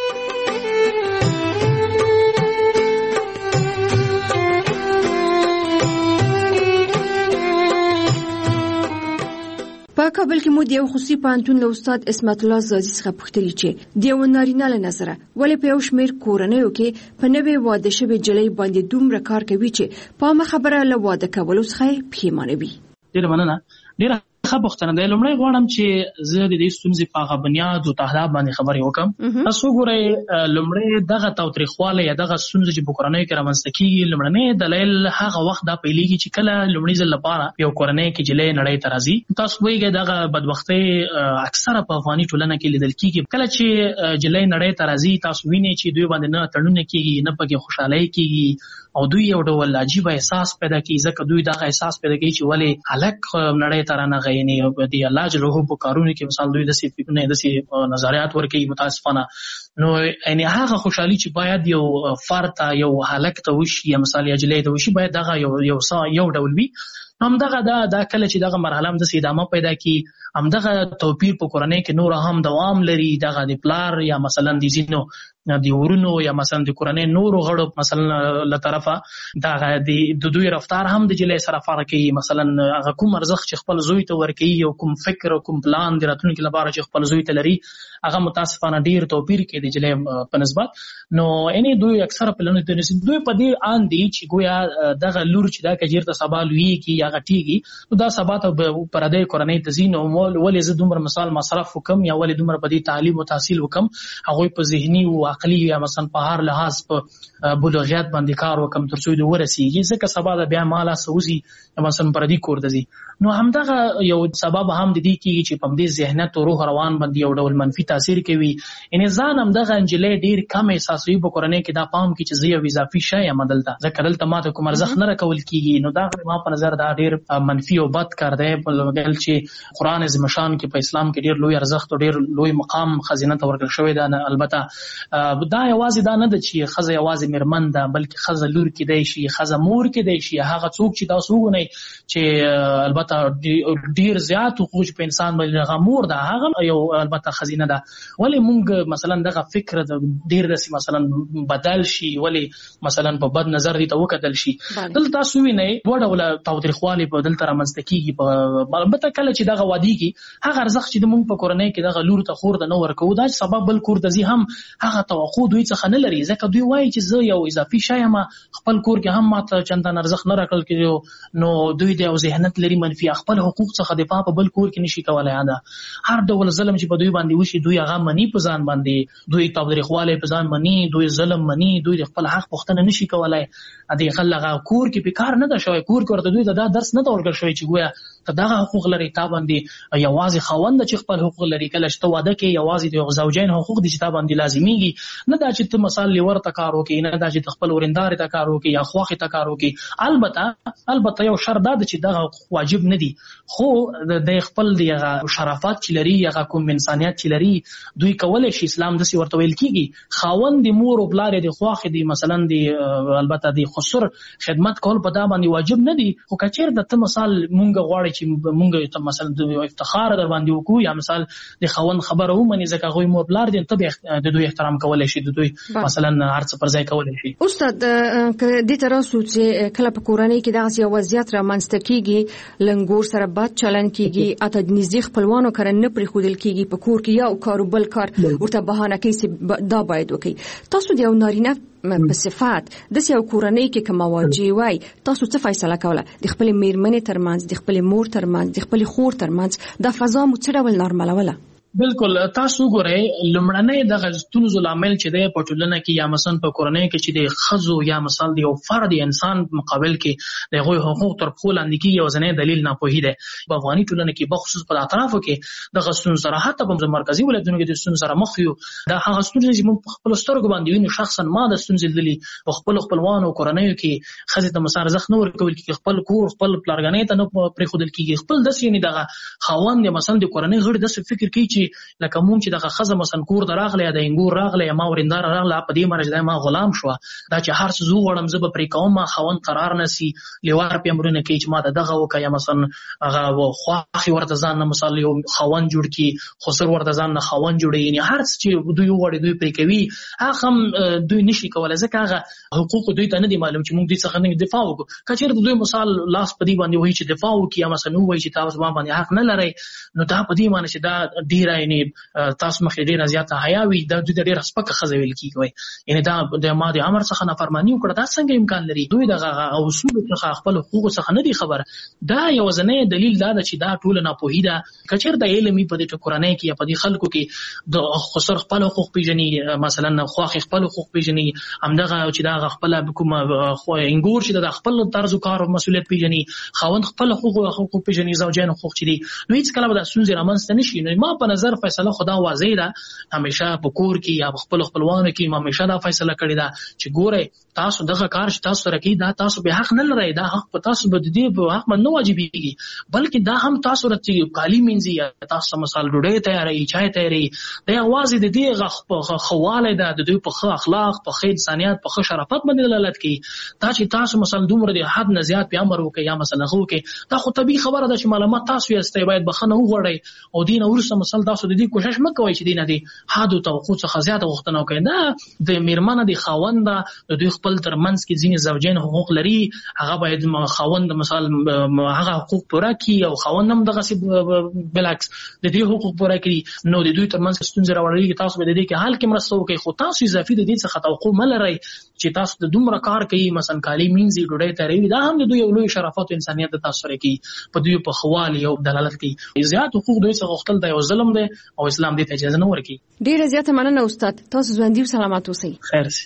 په کابل کې مو د یو خصوصي پوهنتون له استاد اسمت الله زازي څخه پوښتنه چې د یو نارینه له نظره ولې په یو شمېر کورنیو کې په نوې واده شوې جلۍ باندې دومره کار کوي چې په عامه خبره له واده کولو څخه پښیمانوي. ډېره مننه. ډېره ښه پوښتنه ده. لومړی غواړم چې زه د دې ستونزې په هغه بنیاد او تهداب باندې خبرې وکړم. تاسو وګورئ، لومړی دغه تاوتریخوالی یا دغه ستونزې چې په کورنیو کې رامنځته کېږي، لومړنی دلیل هغه وخت دا پیلېږي چې کله لومړي ځل لپاره یو کورنۍ کې جلۍ نړۍ ته راځي. تاسو پوهېږئ دغه بدبختۍ اکثره په افغاني ټولنه کې لیدل کېږي. کله چې جلۍ نړۍ ته راځي، تاسو وینئ چې دوی باندې نه تړونه کېږي، نه پکې خوشحالۍ کېږي او دوی یو ډول عجیب احساس پیدا کوي، ځکه دوی دغه احساس پیدا کوي چې ولې هلک نړۍ ته رانغی. یعنې د الله جل جلاله په کارونو کې مثال دوی داسې فکرونه داسې نظریات ورکوي متاسفانه. نو یعنې هغه خوشحالي چې باید یو فرد ته یو هلک ته وشي یا مثال یا جلۍ ته وشي باید دغه یو یو یو ډول وي. همدغه دا دا کله چې دغه مرحله هم داسې ادامه پیدا کړي، همدغه توپیر په کورنۍ کې نور هم دوام لري. دغه د پلار یا مثلا د ځینو د ورونو یا مثلا د کورنۍ نورو غړو مثلا له طرفه دغه د دوی رفتار هم د جلۍ سره فرق کوي. مثلا هغه کوم ارزښت چې خپل زوی ته ورکوي او کوم فکر او کوم پلان د راتلونکي لپاره چې خپل زوی ته لري، هغه متاسفانه ډیر توپیر کوي د جلۍ په نسبت. نو یعنې دوی اکثره پلانونه دوی په دې آن دي چې ګویا دغه لور چې دا کجیر ته سبا لویږي یا غټیږي، نو دا سبا ته پردی کورنۍ ته ځي. نو ولې زه دومره مثال مصرف وکم یا ولې دومره په دې تعلیم او تحصیل وکم، هغوی په ذهني او عقلي یا مثلا په هر لحاظ په بلوغیت باندې کار وکم تر څو دوی ورسیږي، ځکه سبا د بیا مالا سوزي مثلا پردي کور ته ځي. نو همدغه یو سبب هم د دې کېږي چې په دې ذهنیت او روح روان باندې یو ډول منفي تاثیر کوي. یعنې ځان همدغه نجلۍ ډېر کم احساسوي په کورنۍ کې، دا پام کوي چې زه یو اضافي شی یم دلته، ځکه دلته ماته کوم ارزښت نه راکول کېږي. نو دا ما په نظر دا ډېر منفي او بد کار دی، بل چې قرآن عظیم شان کې په اسلام کې ډېر لوی ارزښت او ډېر لوی مقام خزینه ته ورکړل شوی ده. البته دا یوازې دا نه ده چې ښځه یوازې مېرمن ده، بلکې ښځه لور کېدی شي، ښځه مور کېدی شي. هغه څوک چې تاسو وګورئ چې البته ډیر زیات حقوق په انسان باندې هغه مور ده، هغه یو البته خزینه ده. ولې موږ مثلا دغه فکر ډیر داسې مثلا بدل شي، ولې مثلا په بد نظر دي ته وکتل شي. دلته تاسو وینئ دوه ډوله تاوتریخوالی په دلته رامنځته کېږي. البته کله چې دغه وادېږي، هغه ارزښت چې موږ په کورنۍ کې دغه لور ته خور ته نه ورکوو، دا سبب بل کور ته ځي هم هغه توقع دوی څخه نه لري، ځکه دوی وایي چې زه یو اضافي شی یم، خپل کور کې هم ماته چندان ارزښت نه راکړل کېږي. نو دوی د یو ذهنیت لري منفي، خپل حقوق څخه دفاع په بل کور کې نشي کولای. دا هر ډول ظلم چې په دوی باندې وشي، دوی هغه مني په ځان باندې، دوی تاوتریخوالی په ځان مني، دوی ظلم مني، دوی د خپل حق پوښتنه نشي کولای. د خلک کور کې په کار نه ده شوی، کور کې ورته دوی ته دا درس نه ده ورکړل شوی چې ګویا ته دغه حقوق لري، تا باندې یوازې خاوند چې خپل حقوق لري. کله چې ته واده کوې، یوازې د زوجین حقوق دي چې تا باندې لازمیږي، نه دا چې ته مثال لیور ته کار وکړې، نه دا چې ته خپل ورندارې ته کار وکړې یا خواښې ته کار وکړې. البته البته یو شرط دا ده چې دغه حقوق واجب نه دي، خو د خپل دغه شرافت چې لري، هغه کوم انسانیت چې لري، دوی کولی شي. اسلام داسې ورته ویل کېږي خاوند د مور او پلار د خواښې دي، مثلا د البته د خسر خدمت کول په دا باندې واجب نه دي. خو که چېرته ته مثال مونږ غواړئ چې مونږ ته مثلا د افتخار در باندې وکړو یا مثال د خاوند خبره ومني، ځکه هغوی مور پلار دي، ته د دوی احترام کولی شي، د دوی مثلا هر څه پر ځای کولی شي. استاد دې ته راسو چې کله په کورنۍ کې دغسې یو وضعیت رامنځته کېږي، لنګور سره بد چلند کېږي، اته د نږدې خپلوانو کره نه پرېښودل کېږي، په کور کې یو کار بل کار ورته بهانه کوي چې دا باید وکړي. تاسو د یو نارینه په صفات داسې یو کورنۍ کې که مواجه وای، تاسو څه فیصله کوله؟ د خپلې مېرمنې ترمنځ، د خپلې مور ترمنځ، د خپلې خور ترمنځ دا فضا مو څه ډول نارملوله؟ بالکل تاسو ګورئ لمړنۍ دغه ستونزو لامل چې دی په ټولنه کې یا مثلا په کورنۍ کې چې د ښځو یا مثلا د یو فرد انسان مقابل کې د هغوی حقوق تر پښو لاندې کېږي، یوازینی دلیل ناپوهي دی. په افغاني ټولنه کې بخصوص په اطرافو کې دغه ستونزو سره حتی په مرکزي ولایتونو کې د ستونزو سره مخ یو. دا هغه ستونزې چې موږ په خپلو سترګو باندې وینو. شخصا ما د ستونزې لیدلې په خپلو خپلوانو کورنیو کې. ښځې ته مثلا ارزښت نه ورکول کېږي، خپل کور خپل پلارګنۍ ته نه پرېښودل کېږي. خپل داسې یعنې دغه خاوند یا مثلا د کورنۍ غړي داسې فکر کوي چې لکه موږ چې دغه ښځه مثلا کور ته راغله یا د انګور راغله یا ما ورېنداره راغله په دې معنی چې ما غلام شوه، دا چې هر څه زه وغواړم زه به پرې کوم، ما خاوند قرار نه سي لیوار پې امرونه کوي چې ما ته دغه وکړه، یا مثلا هغه خواښې ورته ځان نه مثال یو خاوند جوړ کړي، خسر ورته ځان نه خاوند جوړوي. یعنې هر څه چې دوی وغواړي دوی پرې کوي. هغه هم دوی نشي کولی ځکه هغه حقوق دوی ته نه دي معلوم چې موږ دوی څخه نه دفاع وکړو. که چېرته دوی مثال لاس په دې باندې وایي چې دفاع وکړي یا مثلا ووایي چې تاسو ما باندې حق نه لرئ، نو دا په دې معنی چې دا ډېره یعنې تاسو مخې ډېره زیاته حیا وي، دا دوی ته ډېره سپکه ښځه ویل کېږي. یعنې دا د ما د امر څخه نافرماني وکړه، دا څنګه امکان لري؟ دوی دغه اصولو څخه خپل حقوقو څخه نه دي خبره. دا یوازینی دلیل دا ده چې دا ټوله ناپوهي ده. که چېرته علم وي په دې کورنۍ کې یا په دې خلکو کې د خسر خپل حقوق پېژني، مثلا خواښې خپل حقوق پېژني، همدغه چې دا خپله کومه انګور چې د خپل طرز کار او مسؤلیت پېژني، خاوند خپل حقوق پېژني، زوجین حقوق چې دي، نو هېڅ کله به دا ستونزې رامنځته نه شي. نو ما په نظر فیصله خو دا واضح ده، همیشه په کور کې یا خپل خپلوانو کې ما همیشه دا فیصله کړې ده چې ګورئ تاسو دغه کار چې تاسو سره کوي دا تاسو به حق نه لرئ، دا حق په تاسو به د دې په حق باندې نه واجبېږي، بلکې دا هم تاسو راته کالي مینځي یا تاسو مثال ډوډۍ تیاروي، چای تیاروي، دا یوازې د دې ښه والی ده، د دوی په ښه اخلاق، په ښه انسانیت، په ښه شرافت باندې دلالت کوي. دا چې تاسو مثلا دومره د حد نه زیات پې امر وکړئ یا مثلا هغه وکړئ، دا خو طبیعي خبره ده چې معلومات تاسو یاستئ، باید بښنه وغواړئ او دې نه وروسته مثلا تاسو د دې کوشش مه کوئ چې دې نه د حد او توقع څخه زیاته غوښتنه وکړئ. دا د مېرمنه د خاوند ده، د دوی خپل ترمنځ کې ځینې زوجین حقوق لري، هغه باید خاوند مثال هغه حقوق پوره کړي او خاوند هم دغسې بالعکس د دې حقوق پوره کړي. نو د دوی ترمنځ کې ستونزې راوړېږي، تاسو به د دې کې حل کې مرسته وکړئ، خو تاسو اضافي د دې څخه توقع مه لرئ چې تاسو د دومره کار کوي، مثلا کالي مینځي، ډوډۍ تیاروي، دا هم د دوی یو لوی شرافت او انسانیت د تاسو سره کوي، په دوی په ښه والي او دلالت کوي. زیات حقوق دوی څخه غوښتل دا یو ظلم دی او اسلام دې ته اجازه نه ورکوي. ډېره زیاته مننه استاد، تاسو ژوندي او سلامت اوسئ. خیر سي.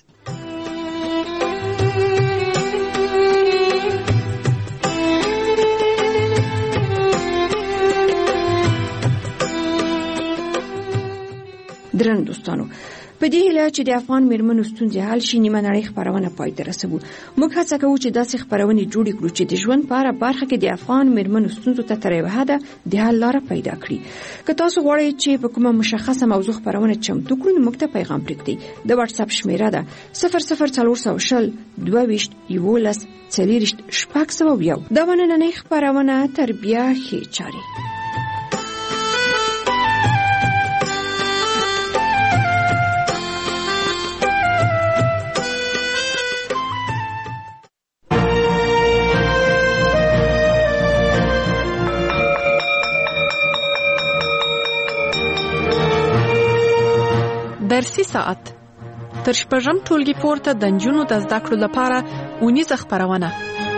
درنو دوستانو، په دې هیله چې د افغان میرمنو ستونزې حل شي، نیمه نړۍ خپرونه پای ته رسوو. موږ هڅه کوو چې داسې خپرونې جوړې کړو چې د ژوند په هره برخه کې د افغان میرمنو ستونزو ته تر یوه حده د حل لاره پیدا کړي. که تاسو غواړئ چې په کومه مشخصه موضوع خپرونه چمتو کړو، نو موږ ته پیغام پرېږدئ. د واتساپ شمېره ده صفر صفر څلور سوه شل دوه ویشت یولس څلېرویشت شپږ سوه یو. دا به نننۍ خپرونه تربیه ښې چارې. درسي ساعت تر شپږم ټولګي پورته د نجونو د زده کړو لپاره اونیزه خپرونه.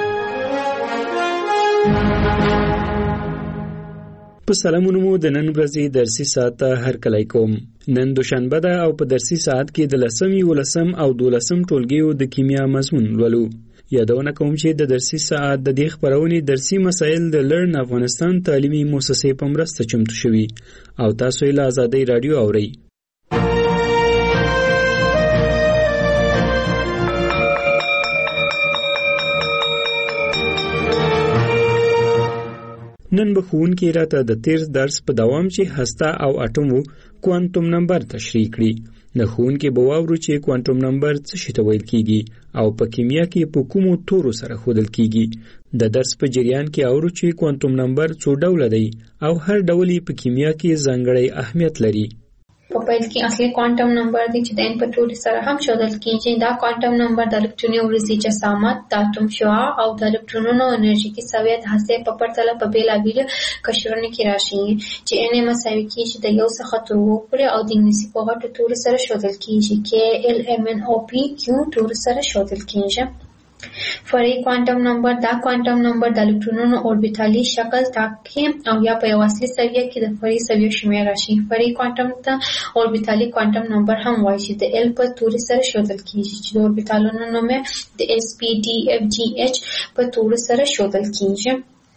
په سلامونو مو د نن ورځې درسي ساعت ته هرکلی کوم. نن دوشنبه ده او په درسي ساعت کې د لسم، یولسم او دولسم ټولګیو د کیمیا مضمون لولو. یادونه کوم چې د درسي ساعت د دې خپرونې درسي مسایل د لرن افغانستان تعلیمي مؤسسې په مرسته چمتو شوي او تاسو یې له آزادۍ راډیو اورئ. نن به ښوونکي راته د تیر درس په دوام چې هسته او اټوم کوانټوم نمبر تشریح کړي. د ښوونکي به واورو چې کوانټوم نمبر څه شي ته ویل کیږي او په کیمیا کې په کومو تورو سره ښودل کیږي. د درس په جریان کې اورو چې کوانټوم نمبر څو ډوله دی او هر ډول یې په کیمیا کې ځانګړی اهمیت لري. په پیل کې اصلي کوانټم نمبر دی چې د ان په ټولي سره هم ښودل کیږي. دا کوانټم نمبر د الکتروني ورځي جسامت، د اټوم شعاع او د الکترونونو انرژیکي سویه د هستې په پرتله په بېلابېلو قشرونو کې راشي چې ان یې مساوي کیږي د یو څخه تر اووه پورې او د انګلیسي په غټو تورو سره ښودل کیږي. کې ال ام ان او پی کیو تورو سره ښودل کیږي. فرعي کوانټم نمبر دا کوانټم نمبر د الکترونونو اوربیتالي شکل ټاکي او یا په یو اصلي سویه کې د فرعي سویو شمېر راشي. فرعي کوانټم ته اوربیتالي کوانټم نمبر هم وایي چې د ال په توري سره ښودل کیږي چې د اوربیتالونو نوم د اس پی ډي اف جي ایچ په توري سره ښودل کیږي.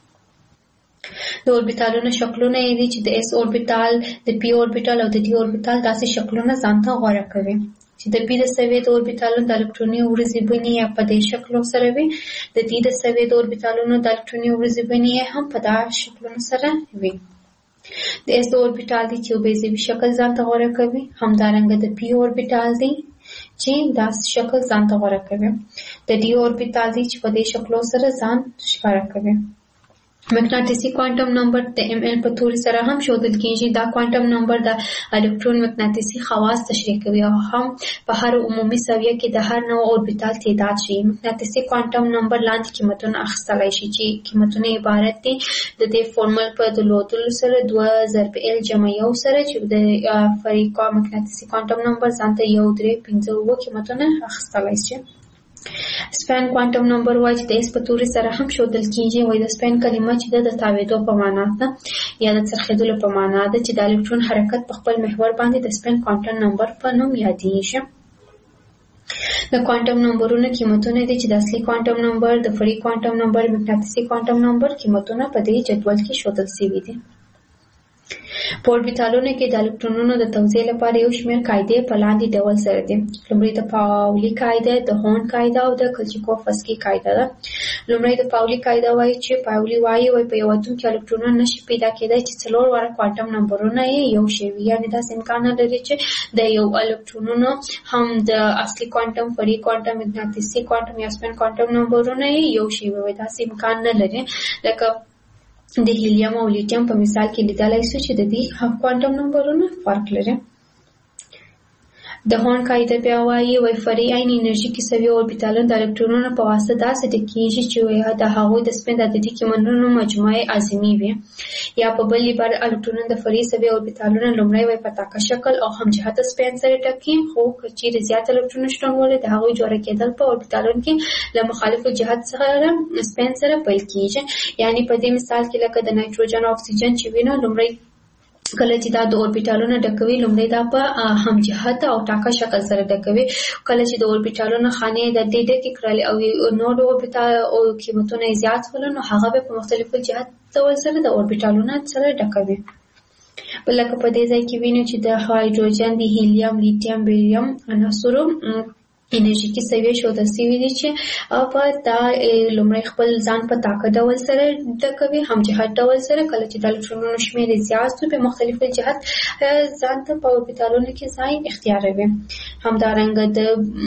د اوربیتالونو شکلونه یې دي چې د اس اوربیتال، د پی اوربیتال او د ډي اوربیتال داسې شکلونه ځانته غوره کوي چې د پی د سویې د اوربیتالونو د الکتروني ورځې بڼې یا په دې شکلو سره وي، د ډي د سویې د اوربیتالونو د الکتروني ورځې بڼې هم په دا شکلونو سره وي. د اس د اوربیتال دی چې بیضوي شکل ځانته غوره کوي، همدارنګه د پی اوربیتال دی چې دا شکل ځانته غوره کوي، د ډي اوربیتال دی چې په دې شکلو سره ځان ښکاره کوي. مقناطیسي کوانټم نمبر د ایم ال په توري سره هم ښودل کیږي. دا کوانټم نمبر د الکترون مقناطیسي خواص تشریح کوي او هم په هر عمومي سویه کې د هر نوع اوربیتال تعداد ښیي. مقناطیسي کوانټم نمبر لاندې قیمتونه اخیستلی شي چې قیمتونه عبارت دي د دې فورمول په درلودلو سره دوه ضرب ال جمع یو سره چې د فرعي مقناطیسي کوانټم نمبر ځانته یو درې پنځه اووه قیمتونه اخیستلی شي. سپین کوانټم نمبر وایي چې د اس په توري سره هم ښودل کیږي. وایي د سپین کلمه چې د تاوېدو په معنا ده یا د څرخېدلو په معنا ده چې د الکترون حرکت په خپل محور باندې د سپین کوانټم نمبر په نوم یادېږي. د کوانټم نمبرونو قیمتونه دي چې د اصلي کوانټم نمبر، د فرعي کوانټم نمبر، مقناطیسي کوانټم نمبر قیمتونه په دې جدول کې ښودل شوي دي. په اوربیتالونو کې د الکترونونو د توزیع لپاره یو شمېر قاعدې په لاندې ډول سره دي. لومړی د پاولي قاعده، د هورن قاعده او د کلچیکوفسکي قاعده ده. لومړی د پاولي قاعده وایي چې پاولي وایي وایي په یو اتوم کې الکترونونه نشي پیدا کېدای چې څلور واره کوانټم نمبرونه یې یو شی وي، یعنې داسې امکان نه لري چې د یو الکترونونو هم د اصلي کوانټم، فرعي کوانټم، مقناطیسي کوانټم یا سپین کوانټم نمبرونه یې یو شی وي. داسې امکان نه لري. لکه د هیلیم او لیتیم په مثال کې لیدلای شو چې د دې کوانټم نمبرونه فرق لري. د هورن قاعده بیا وایي وایي فرعي عین انرژي کې سوي اوربیتالونه د الکترونونو په واسطه داسې ډکېږي چې د هغوی د سپین د عددي قیمتونو مجموعه اعظمي وي. یا په بل عبارت الکترونونه د فرعي سوي اوربیتالونو لومړی وایي په تاکه شکل او همجهته سپین سره ډکي، خو که چیرې زیات الکترونونه شتون ولري د هغوی جوړه کېدل په اوربیتالونو کې له مخالفو جهت سره سپین سره پیل کېږي. یعنې په دې مثال کې لکه د نایتروجن او اکسیجن چې وینو، لومړی کله چې دا د اوربیتالونو ډکوي لومړی دا په همجهته او ټاکه شکل سره ډکوي. کله چې د اوربیتالونو خانې د دې ډکې کړلې او نور اوربیتال او قیمتونه یې زیات شول نو هغه به په مختلفو جهت ډول سره د اوربیتالونو سره ډکوي. لکه په دې ځای کې وینو چې د هایدروجن، د هیلیم، لیتیم، بیریم عناصرو انرژیکي سویې ښودل شوي دي چې په دا لومړی خپل ځان په تاکه ډول سره ډکوي، همجهت ډول سره. کله چې د الکترونونو شمېر یې زیات وي په مختلفو جهت ځان ته په اوربیتالونو کې ځای اختیاروي. همدارنګه د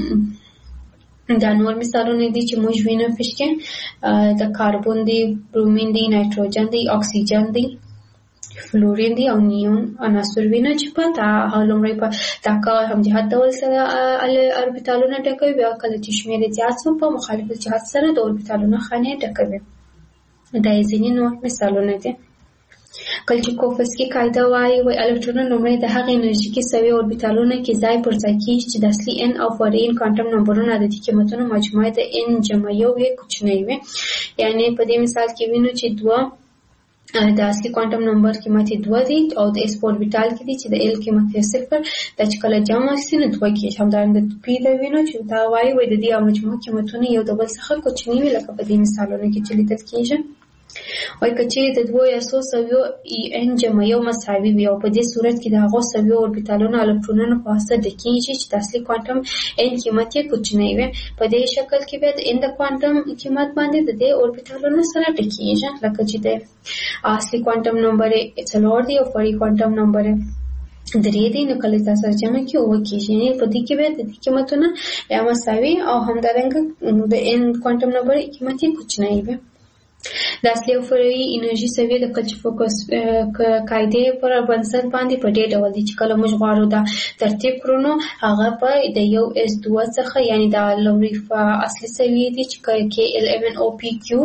دا نور مثالونه دي چې موږ وینو پېش کې د کاربون دی، برومین دی، نایتروجن دی، اکسیجن دی، فلورین دی او نیون عناصر وینو چې په تا لومړی په تاکه همجهت ډول سره اوربیتالونه ډکوي، بیا کله چې شمېر یې زیات شو په مخالف جهت سره د اوربیتالونو خانې ډکوي. دا یې ځینې نور مثالونه دي. کلچیکوفسکي قاعده وایي وایي الکترونونه لومړی د هغې انرژیکي سوي اوربیتالونو کې ځای پر ځای کېږي چې د اصلي ان او فرعي کوانټم نمبرونو عددي قیمتونو مجموعه د ان جمع یو یې کوچنی وي. یعنې په دې مثال کې وینو چې دوه د اصلي کوانټم نمبر قیمت یې دوه دی او د اس په اوربیتال کې دی چې د ال قیمت یې صفر، دا چې کله جمع شي نو دوه کېږي. همدارنګه د پي د وینو چې دا وایي وایي د دې مجموع قیمتونه یو د بل څخه کوچني وي، لکه په دې مثالونو کې چې لیدل کېږي. وایي که چیرې د دوو یا څو سویو ان جمع یو مساوي وي او په دې صورت کې د هغو سویو اوربیتالونو الکترونونو په واسطه ډکېږي چې د اصلي کوانټم ان قیمت یې کوچنی وي، په دې شکل کې بیا د ان د کوانټم قیمت باندې د دې اوربیتالونو سره ډکېږي. لکه چې د اصلي کوانټم نمبر یې څلور دی او فرعي کوانټم نمبر یې درې دی، نو کله دا سره جمع کې اووه کېږي. یعنې په دې کې بیا د دې قیمتونه یا مساوي او همدارنګه د ان کوانټم نمبر قیمت یې کوچنی وي. د اصلي او فرعي انرژي سویې د کلچیکوفس قاعدې پر بنسټ باندې په دې ډول دي چې کله موږ غواړو دا ترتیب کړو نو هغه په د یو اس دوه څخه، یعنې دا لومړی اصلي سویې دي چې کې ال ایم ان او پی کیو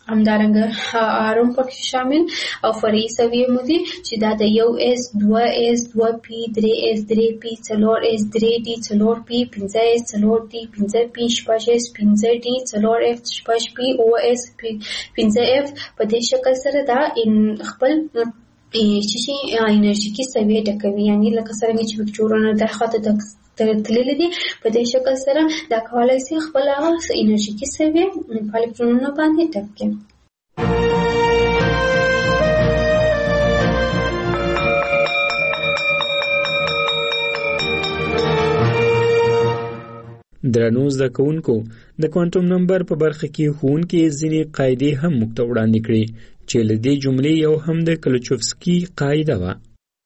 همدارنګه آرم پکې شامل او فرعي سویې مو دي چې دا د یو اس دوه اس دوه پی درې اس درې پی څلور اس درې ډي څلور پی پنځه اس څلور ډي پنځه پی شپږ اس پنځه ډي څلور اف شپږ پی او اس پنځه اف په دې شکل سره دا ان خپل چې شي انرژیکي سویې ډکوي، یعنی لکه څنګه چې وکټورونه د خاطر د تللی دي په دې شکل سره دا کولای شي خپل هغه انرژیکي سویې په الکترونونو باندې ډک کړي. درنو زده کوونکو د کوانټم نمبر په برخه کې ښوونکي ځینې قاعدې هم موږ ته وړاندې کړې چې له دې جملې یو هم د کلوچوفسکي قاعده وه.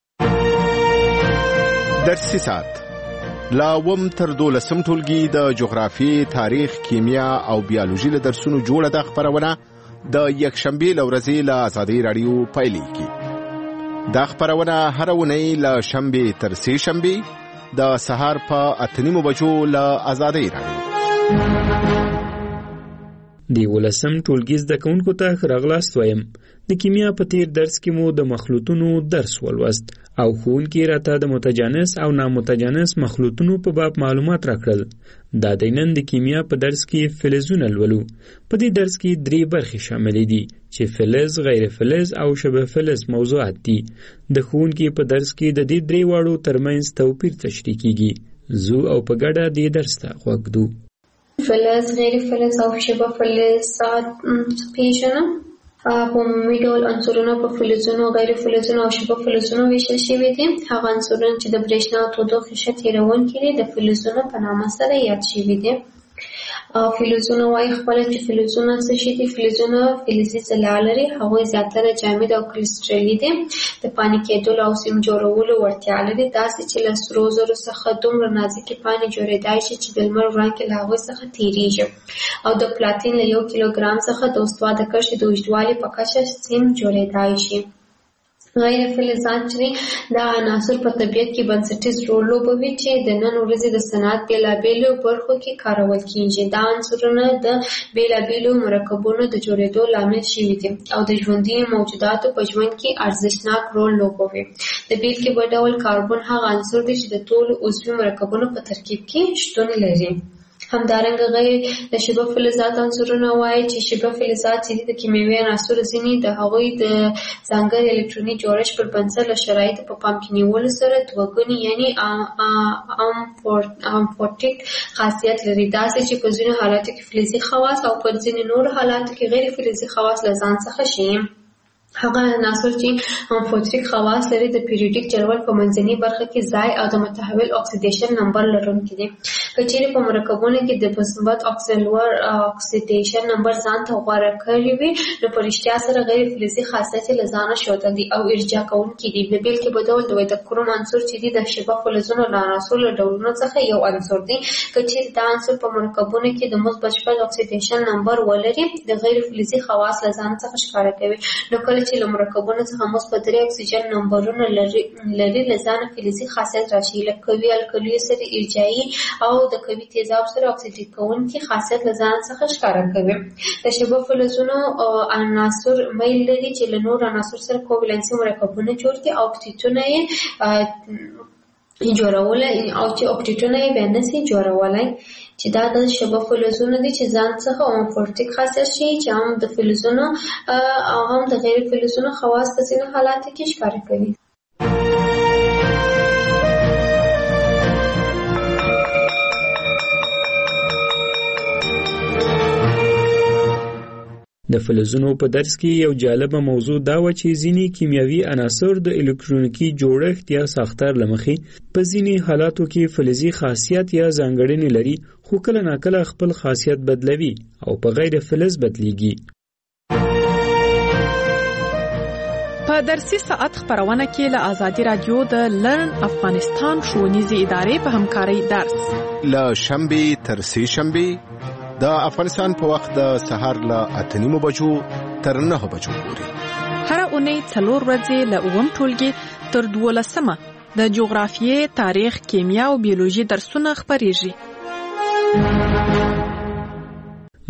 درسي ساعت لا اووم تر دولسم ټولګي د جغرافیې، تاریخ، کیمیا او بیولوژي له درسونو جوړه ده خپرونه د یکشنبې له ورځې له ازادۍ راډیو پیلېږي. دا خپرونه هره اونۍ له شنبې تر سې شنبې د سهار په اته نیمو بجو له ازادۍ راډیو. د ولسم ټولګي زده کوونکو ته ښه راغلاست وایم. د کیمیا په تیر درس کې مو د مخلوطونو درس ولوست او ښوونکي راته د متجانس او نامتجانس مخلوطونو په باب معلومات راکړل. دا د نن د کیمیا په درس کې فلزونه لولو. په دې درس کې درې برخې شاملې دي چې فلز، غیر فلز او شبه فلز موضوعات دي. د ښوونکي په درس کې د دې درې واړو ترمنځ توپیر تشریح کیږي. زو او په ګډه دې درس ته غوږ دو. فلز، غیر فلز او شبه فلز پیژنه. په عمومي ډول عنصرونه په فلزونو، غیر فلزونو او شبه فلزونو ویشل شوي دي. هغه عنصرونه چې د برېښنا او تودوخې ښه تېروونکي دي د فلزونو په نامه سره یاد شوي دي. فلزونه وایي خپله چې فلزونه څه شي دي. فلزونه فلزي ځلا لري. هغوی زیاتره جامد او کرسټلي دي. د پانې کېدلو او سیم جوړولو وړتیا لري، داسې چې له سرو زرو څخه دومره نازکې پانې جوړېدای شي چې د لمر وړانګې له هغوی څخه تېرېږي. او د پلاتین له یو کیلوګرام څخه د استوا د کرښې د اوږدوالي په کچه سیم جوړېدای شي. غیر فلزات چې دا عناصر په طبیعت کې بنسټیز رول لوبوي چې د نن ورځې د صنعت بېلابېلو برخو کې کارول کېږي. دا عنصرونه د بېلابېلو مرکبونو د جوړېدو لامل شوي دي او د ژوندي موجوداتو په ژوند کې ارزښتناک رول لوبوي. د بېلګې په ډول کاربن هغه عنصر دی چې د ټولو عضوي مرکبونو په ترکیب کې شتون لري. همدارنګه غیر د شبه فلزات عنصرونه وایي چې شبه فلزات چې د کیمیاوي عناصرو ځینې د هغوی د ځانګړي الکتروني جوړښت پر بنسټ له شرایطو په پام کې نیولو سره دوه ګوني یعنې امفورټیک خاصیت لري، داسې چې په ځینو حالاتو کې فلزي خواص او په ځینو نورو حالاتو کې غیر فلزي خواص له ځان څخه شي. هغه عناصر چې امفورټیک خواص لري د پیریوډیک جدول په منځنۍ برخه کې ځای او د متحول اکسیدیشن نمبر لرونکي دي. که چیرې په مرکبونو کې د مثبت اکسلور اکسیدیشن نمبر ځان ته غوره کړی وي، نو په رښتیا سره غیر فلزي خاصیت یې له ځانه ښودل دي او ارجاع کوونکي دي. د بېلګې په ډول د کروم عنصر چې دی د شبه فلزونو له عناصرو له ډولونو څخه یو عنصر دی. که چیرې دا عنصر په مرکبونو کې د مثبت شپږ اکسیدیشن نمبر ولري، د غیر فلزي خواص له ځان څخه ښکاره کوي. نو کله چې له مرکبونو څخه مثبت درې اکسیجن نمبرونه لري لري له ځانه فلزي خاصیت راشي، لکه قوي القلیو سره ارجاعي او د قوي تیزاب سره اکسیډیټ کوونکي خاصیت له ځان څخه ښکاره کوي. د شبه فلزونو عناصر میل لري چې له نورو عناصرو سره کوولنسي مرکبونه جوړ کړي او اکتیتونه یې جوړولای او چې اکتیتونه یې بیا نشي جوړولای، چې دا د شبه فلزونو دي چې ځان څخه امفورټیک خاصیت شي چې هم د فلزونو او هم د غیر فلزونو خواص په ځینو حالاتو کې ښکاره کوي. د فلزونو په درس کې یو جالبه موضوع دا و چې ځینې کیمیاوي عناصر د الکترونیکي جوړښت یا ساختار له مخې په ځینې حالاتو کې فلزي خاصیت یا ځانګړنې لري، خو کله ناکله خپل خاصیت بدلوي او په غیر فلز بدلیږي. په درسي ساعت خبرونه کې له آزادي رادیو د لرن افغانستان ښوونیزې ادارې په همکارۍ درس له شنبې تر سې شنبې د افغانستان په وخت د سهار له اته نیمو بجو تر نهو بجو پورې. هر اونۍ څلور ورځې له اووم ټولګي تر دولسمه د جغرافیې، تاریخ، کیمیا او بیولوژي درسونه خپریږي.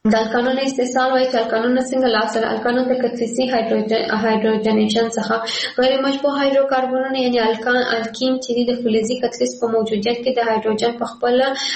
د الکانونو استحصال وایي چې الکانونه څنګه لاسته الکانون د کتلیسي هایدروجنیشن څخه غیر مشبوع هایدروکاربنونه یعنی الکان الکین چې د فلزي کتلیس په موجودیت کې د هایدروجن په خپل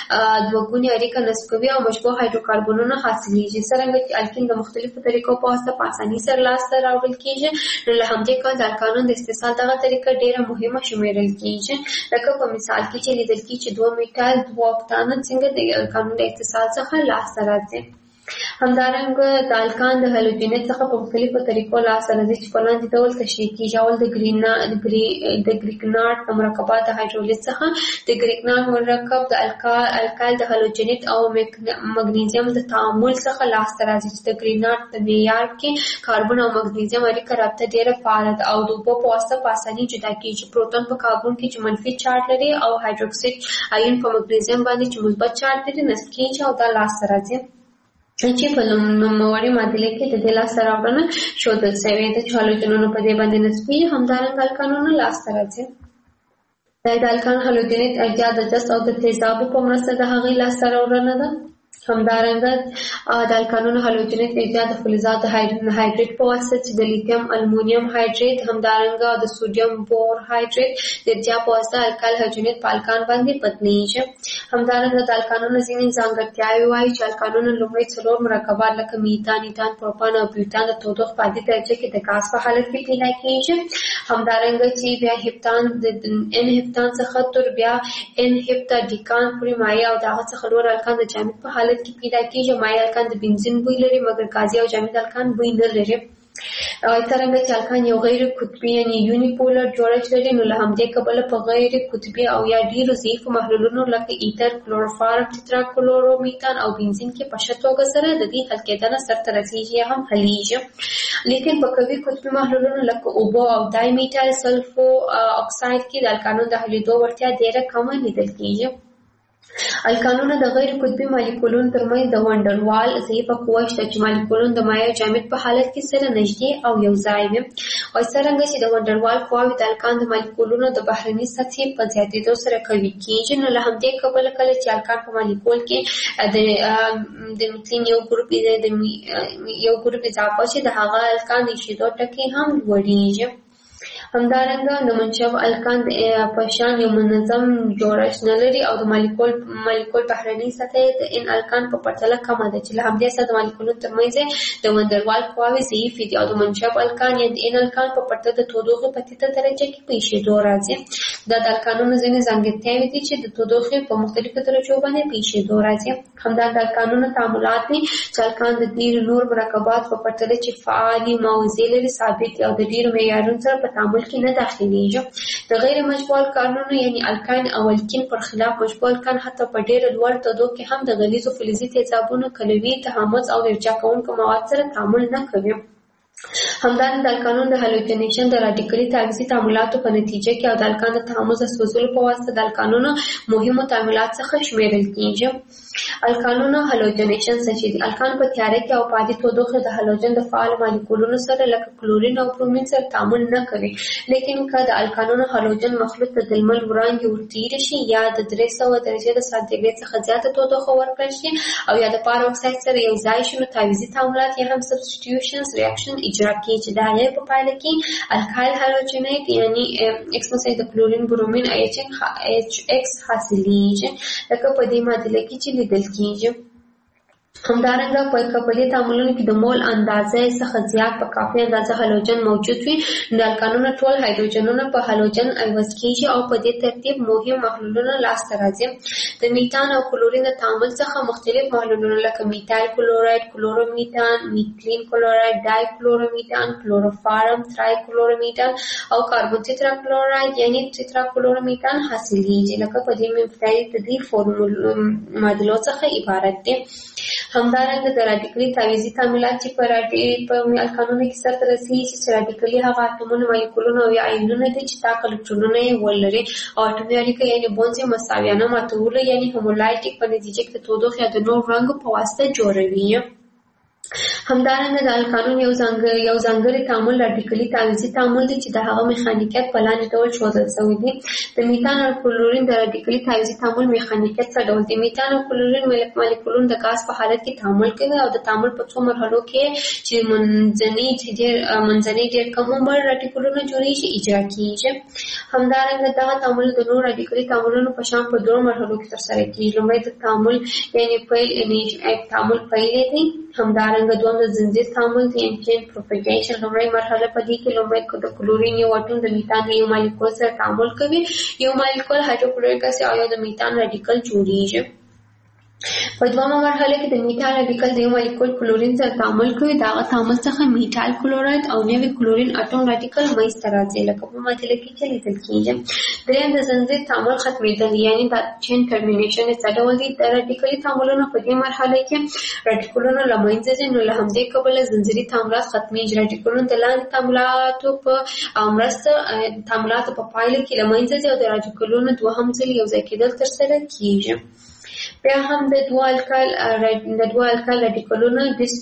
دوه اړیکه نصب کوي او مشبوع هایدروکاربنونه حاصلېږي. څرنګه چې الکین د مختلفو طریقو په واسطه په اسانۍ سره لاسته راوړل کېږي، نو له همدې کبله د الکانون د استحصال دغه طریقه ډېره مهمه شمیرل کېږي. لکه په مثال کې چې لیدل کېږي چې دوه میټال دوه اکتانه څنګه د الکانون د استحصال څخه لاسته راځي. همدارنګه د الکان د هالوجینیت څخه په مختلفو طریقو لاسته راځي چې په لاندې ډول تشریح کېږي. اول د ګرینا د ګریګناټ د مرکبات د هایدرولیز څخه د ګریګناټ مرکب د الکال الکال د هالوجینیت او مګنیزیم د تعامل څخه لاسته راځي چې د ګریګناټ د معیار کې کاربن او مګنیزیم اړیکه رابطه ډېره فعاله ده او د اوبو په واسطه په اسانۍ جدا کېږي. پروتون په کاربن کې چې منفي چارج لري او هایدروکسید آیون په مګنیزیم باندې چې مثبت چارج لري نصب کېږي او دا لاسته راځي چې په نوموړې معادلې کې د دې لاسته راوړنه ښودل شوې ده چې هالوجنونه په دې باندې نصبېږي. همدارنګه الکانونه لاسته راځي. دا د الکان هالوجنیت اجزا د جست او د تیزابو په مرسته د هغې لاسته راوړنه ده. همدارنګه د الکانونو هالوجنیت اجزا د فلزاتو هایدریت په واسطه چې د لیتیم المونیم هایدریت همدارنګه د سوډیم بور هایدریت د اجزا په واسطه الکال هالوجنیت په الکان باندې بدلیږي. همدارنګه د الکانونو ځینې ځانګړتیاوې وایي چې الکانونو لومړی څلور مرکبات لکه میتان، ایتان، پروپان او بیوتان د تودوخې په عادي درجه کې د ګاز په حالت کې پیدا کېږي. همدارنګه چې بیا هپتان د ان هپتان څخه تر بیا ان هپتاډیکان پورې مایع او د هغه څخه لوړ الکان د جامد په حالت کې پیدا کېږي. مایع الکان د بنزین بوی لري مګر ګازي او جامد الکان بوی نه لري. څرنګه چې الکان یو غیر قطبي یعنی یونیپولر جوړښت لري، نو له همدې کبله په غیر قطبي او یا ډیرو ضعیفو محلولونو لکه ایتر، کلوروفارم، ټیټراکلورومیتان او بنزین کې په ښه توګه سره د دې حل کېدنه سرته رسېږي یا هم حلیږي. لیکن په قوي قطبي محلولونو لکه اوبو او دای میټایل سلفو اکساید کې د الکانونو د حلیدو وړتیا ډېره کمه لیدل کېږي. الکانونه د غیر قطبي مالیکولونو ترمنځ د وانډروال ضعیفه قوه شته چې مالیکولونه د مایع جامد په حالت کې سره نږدې او یو ځای وي. او څرنګه چې د وانډروال قواوې د الکان د مالیکولونو د بهرني سطحې په زیاتېدو سره قوي کېږي، نو له همدې کبله کله چې الکان په مالیکول کې د میتین یو ګروپ یو ګروپ اضافه شي د هغه الکان د ایښېدو ټکي هم لوړېږي. همدارنګه د منشأ الکان په شان یو منظم جوړښت نه لري او د مالیکول مالیکول بهرنۍ سطحه د ان الکان په پرتله کمه ده چې له همدې سره د مالیکولونو ترمنځ د وانډروال قواوې ضعیفې دي او د منشأ الکان یا د ان الکان په پرتله د تودوخې په ټیټه درجه کې په ایښېدو راځي. دا د الکانونو ځینې ځانګړتیاوې دي چې د تودوخې په مختلفو درجو باندې په ایښېدو راځي. همدا د الکانونو تعاملات دي چې الکان د ډېرو نور مرکبات په پرتله چې فعالې موضوع لري ثابت او د ډېرو معیارونو سره په تعامل کې نه داخليږي. د غیر مشبوع الکانونو یعنی الکاین او الکین پر خلاف مشبوع الکان حتی په ډېر لوړ تودوخه کې هم د غلیظو فلزي تیزابونو، کلوي، تحمض او ارجاع کوونکو مواد سره تعامل نه کوي. همدارنګه د الکانونو د هالوجنیشن د راډیکلي تعویضي تعاملاتو په نتیجه کې او د الکان د تحمض د سوځولو په واسطه د الکانونو مهمو تعاملات څخه شمیرل کېږي. الکانونو هالوجنیشن څه دي؟ الکان په تیاره کې او په عادي تودوخه د هالوجن د فعال مالیکولونو سره لکه کلورین او برومین سره تعامل نه کوي. لیکن که د الکانونو هالوجن مخلوط ته د لمر وړانګې ورتېر شي یا د درې سوه درجې د سانتیګریډ څخه زیاته تودوخه ورکړل شي او یا د پار اکساید سره یو ځای شي، نو تعویضي تعاملات یا هم سبسټیټیوشنز ریاکشن اجرا کیږي چې د هغې په پایله کې الکایل هالوجنیت یعنی ایکس مثلا د کلورین برومین ایچ ایکس حاصلېږي لکه په دې معادله کې چې لیدل کېږي. همدارنګه په کپلي تعاملونو کې د مول اندازه څخه زیات په کافي اندازه هالوجن موجود وي، نو الکانونه ټول هایدروجنونه په هالوجن عوض کېږي او په دې ترتیب مهم محلولونه لاسته راځي. د میتان او کلورین د تعامل څخه مختلف محلولونه لکه میتایل کلوراید، کلورومیتان، میتیلین کلوراید، ډای کلورومیتان، کلوروفارم، ترای کلورومیتان او کاربن تیترا کلوراید یعنی تیترا کلورومیتان حاصلېږي لکه په دې مفتاحي د دې فورمول معادلو څخه عبارت دي. همدارنګه د راډیکلي تعویضي تعاملات چې په په الکانونو کې سرته رسېږي چې راډیکلي هغه اتومونه، مالیکولونه او یا آیونونه دي چې تاک الکترونونه یې ولري او اټومي اړیکه یعنې بونز یې مساویانه ماتولو یعنې هومولایټیک په نتیجه کې د تودوخې یا د نور رنګ په واسطه جوړوي. همدارنګه د القانون یو ځانګړی یو ځانګړی تعامل راډیکالي تعویضي تعامل دی چې د هغه میخانیکیت په لاندې ډول ښودل شوی دی. د میتان او کلورین د راډیکالي تعویضي تعامل میخانیکیت څه ډول دی؟ میتان او کلورین مالیکولونه د غاز په حالت کې تعامل کوي او د تعامل په څو مرحلو کې چې منځني ډېر منځني ډېر کم عمر راډیکولونه جوړیږي اجرا کیږي. همدارنګه دغه تعامل د نورو راډیکالي تعاملونو په شان په دوه مرحلو کې ترسره کیږي. لومړی د تعامل یعنی پیل یعنی تعامل پیل دی. همدارنګه دوم د زنجیر تعامل دی یعنی چین پروپاګیشن. لومړی مرحله په دې کې لومړی د کلورین یو اټوم د میتان یو مالیکول سره تعامل کوي. یو مالیکول هایدروکلوریک اسید او یو د میتان راډیکل جوړیږي. په دویمه مرحله کې د میتان راډیکل د یو مالیکول کلورین سره تعامل کوي. دغه تعامل څخه میتال کلوراید او نوی کلورین اټوم راډیکل منځته راځي لکه په معادله کې چې لیدل کیږي. دریم د زنجیر تعامل ختمېدل یعنی د چین ټرمینیشن څه ډول دی؟ د راډیکالي تعاملونو په دې مرحله کې راډیکلونه له منځه ځي، نو له همدې کبله زنجیري تعاملات ختمېږي. راډیکلونه د لاندې تعاملاتو په مرسته تعاملاتو په پایله کې له منځه ځي او د راډیکلونو دوهم ځل یو ځای کېدل ترسره کیږي. بیا هم د دوه الکال د دوه الکال راډیکلونو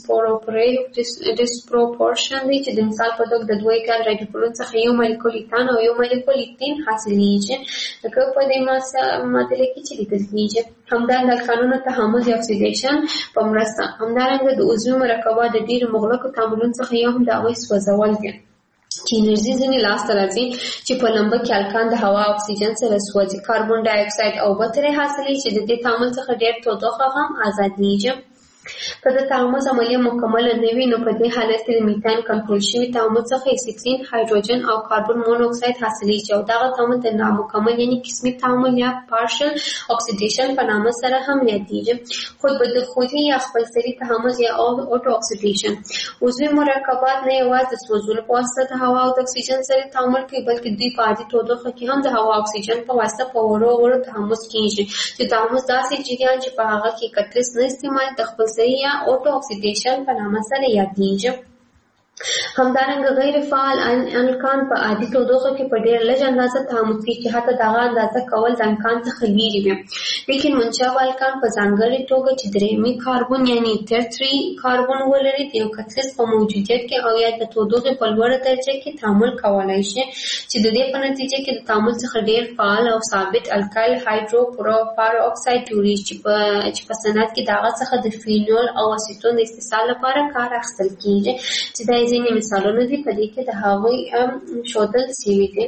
ډیسپروپورشن دی چې د مثال په توګه د دوه الکال راډیکلونو څخه یو مالیکول ایتان او یو مالیکول ایتین حاصلیږي لکه په دې معادله کې چې لیدل کیږي. همدارنګه د الکانونو تحمض یا اکسیدیشن په مرسته. همدارنګه د عضوي مرکبات د ډېرو مغلقو تعاملونو څخه یو هم د هغوی سوځول دي چې انرژي ځینې لاسته راځي چې په لمبه کې الکان د هوا اکسیجن سره سوځي. کاربن ډای اکساید او اوبه ترې حاصلېږي چې د دې تعامل څخه ډېر تودوخه هم ازادېږي. که د تعامل عملیه مکمله نه وي نو په دې حالت کې د میتان کنټرول شوي تعامل څخه اکسیجن، هایدروجن او کاربن مونوکساید حاصلېږي او دغه تعامل د نامکمل یعنی قسمي تعامل یا پارشل اکسیډیشن په نامه سره هم یادېږي. خود به دخولي یا خپلسري تعامل یا اوټو اکسیډیشن. عضوي مرکبات نه یوازې د سوځولو په واسطه د هوا او د اکسیجن سره تعامل کوي بلکې دوی په عادي تودوخه کې هم د هوا او اکسیجن په واسطه په وړو وړو تحمض کیږي چې تحمض داسې جریان چې په هغه کې کتریس نه استعمال د خپل سری یا اوټو اکسیډیشن په نامه سره یادېږي. همدارنګه غیر فعال الکان په عادي تودوخه کې په ډېر لږ اندازه تعامل کوي چې حتی دغه اندازه کول د امکان څخه لرې وي. لیکن منشأ الکان په ځانګړې توګه چې درېیمې کاربن یعنی ترتري کاربن ولري د یو کتریس په موجودیت کې او یا د تودوخې په لوړه درجه کې تعامل کولی شي چې د دې په نتیجه کې د تعامل څخه ډېر فعال او ثابت الکایل هایدروپرو اکساید جوړیږي چې په چې په صنعت کې دغه څخه د فینول او اسیتون د استحصال لپاره کار اخیستل کیږي چې دا ځینې مثالونه دي په دې کې د هغوی ښودل شوي دي.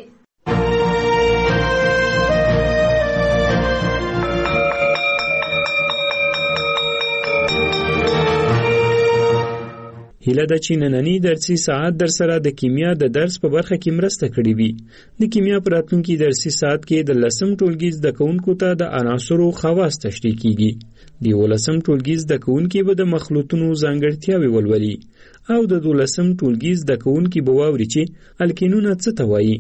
هیله ده چې نننی درسي ساعت در سره د کیمیا د درس په برخه کې مرسته کړې وي. د کیمیا په راتلونکي درسي ساعت کې د لسم ټولګي زده کوونکو ته د عناصرو خواص تشریح کیږي. د یولسم ټولګي زده کوونکي به د مخلوطونو ځانګړتیاوې ولولي او د دولسم ټولګي زده کوونکي به واوري چې الکینونه څه ته وایي.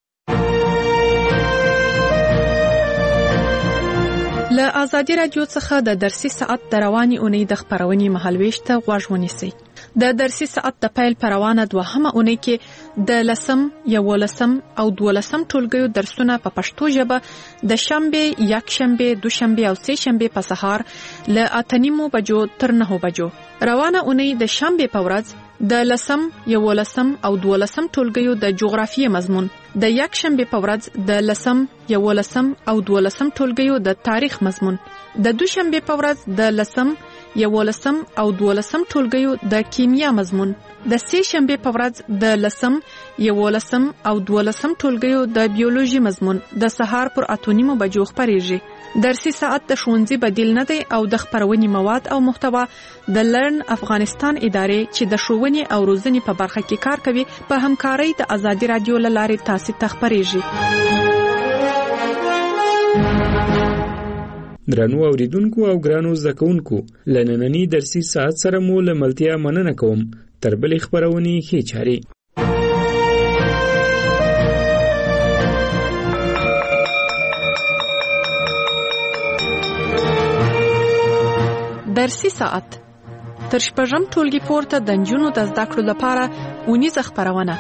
له ازادي رادیو څخه د درسي ساعت د رواني اونۍ د خبرونې مهالويش ته غوږ ونیسئ. د درسي ساعت د پیل پروانه دوهمه اونۍ کې د لسم، یولسم او دولسم ټولګیو درسونه په پښتو ژبه د شنبه، یکشنبه، دوشنبه او سه شنبه په سهار له اته نیمو بجو تر نهو بجو. روانه اونۍ د شنبه په ورځ د لسم، یولسم او دولسم ټولګیو د جغرافیې مضمون، د یکشنبه په ورځ د لسم، یولسم او دولسم ټولګیو د تاریخ مضمون، د دوشنبه په ورځ د لسم، یولسم او دولسم ټولګیو د کیمیا مضمون، د سه شنبه په ورځ د لسم، یولسم او دولسم ټولګیو د بیولوژي مضمون د سهار پر اته نیمو بجو خبرېږي. درسي ساعت د ښوونځي بدیل نه دی او د خبرونې مواد او محتوا د لرن افغانستان ادارې چې د ښوونې او روزنې په برخه کې کار کوي په همکارۍ د ازادي رادیو له لارې تاسو ته خبرېږي. درنو اوریدونکو او ګرانو زده کوونکو، له ننني درسي ساعت سره مو له ملتیا مننه کوم. تر بلې خبرونې ښې چارې. درسي ساعت تر شپږم ټولګي پورته د نجونو د زده کړو لپاره اونیزه خبرونه.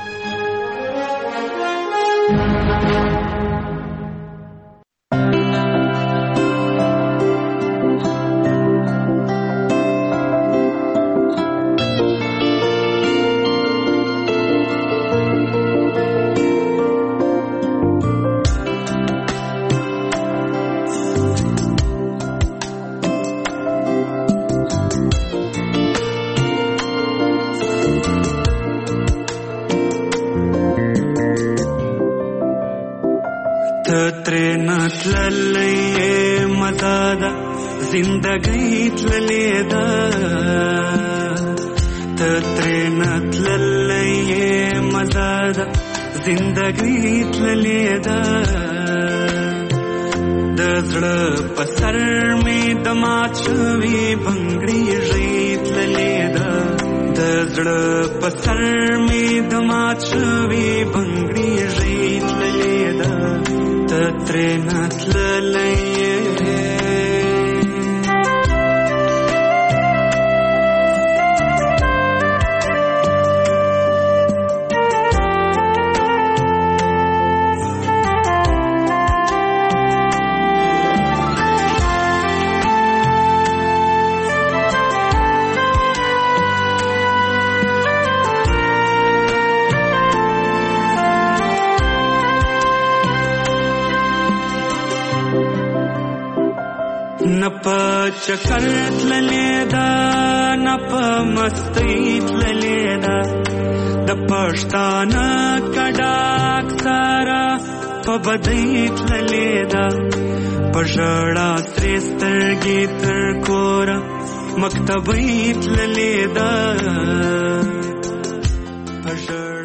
تترې نتللې مزه ده زندګۍ تللې ده تترې نتللې مزه ده زندګۍ تللې ده د زړه په سر مې د مات شوي بنګړي ژۍ تللې ده د زړه په سر مې د مات شوي بنګړي ژۍ تللې ده ته ترې نه تللی چکر تللې ده نه په مستۍ تللې ده د پښتانه کډاک سره په بدۍ تللې ده په ژړا سرې سترګې تر کوره مکتبۍ تللې ده په ژړا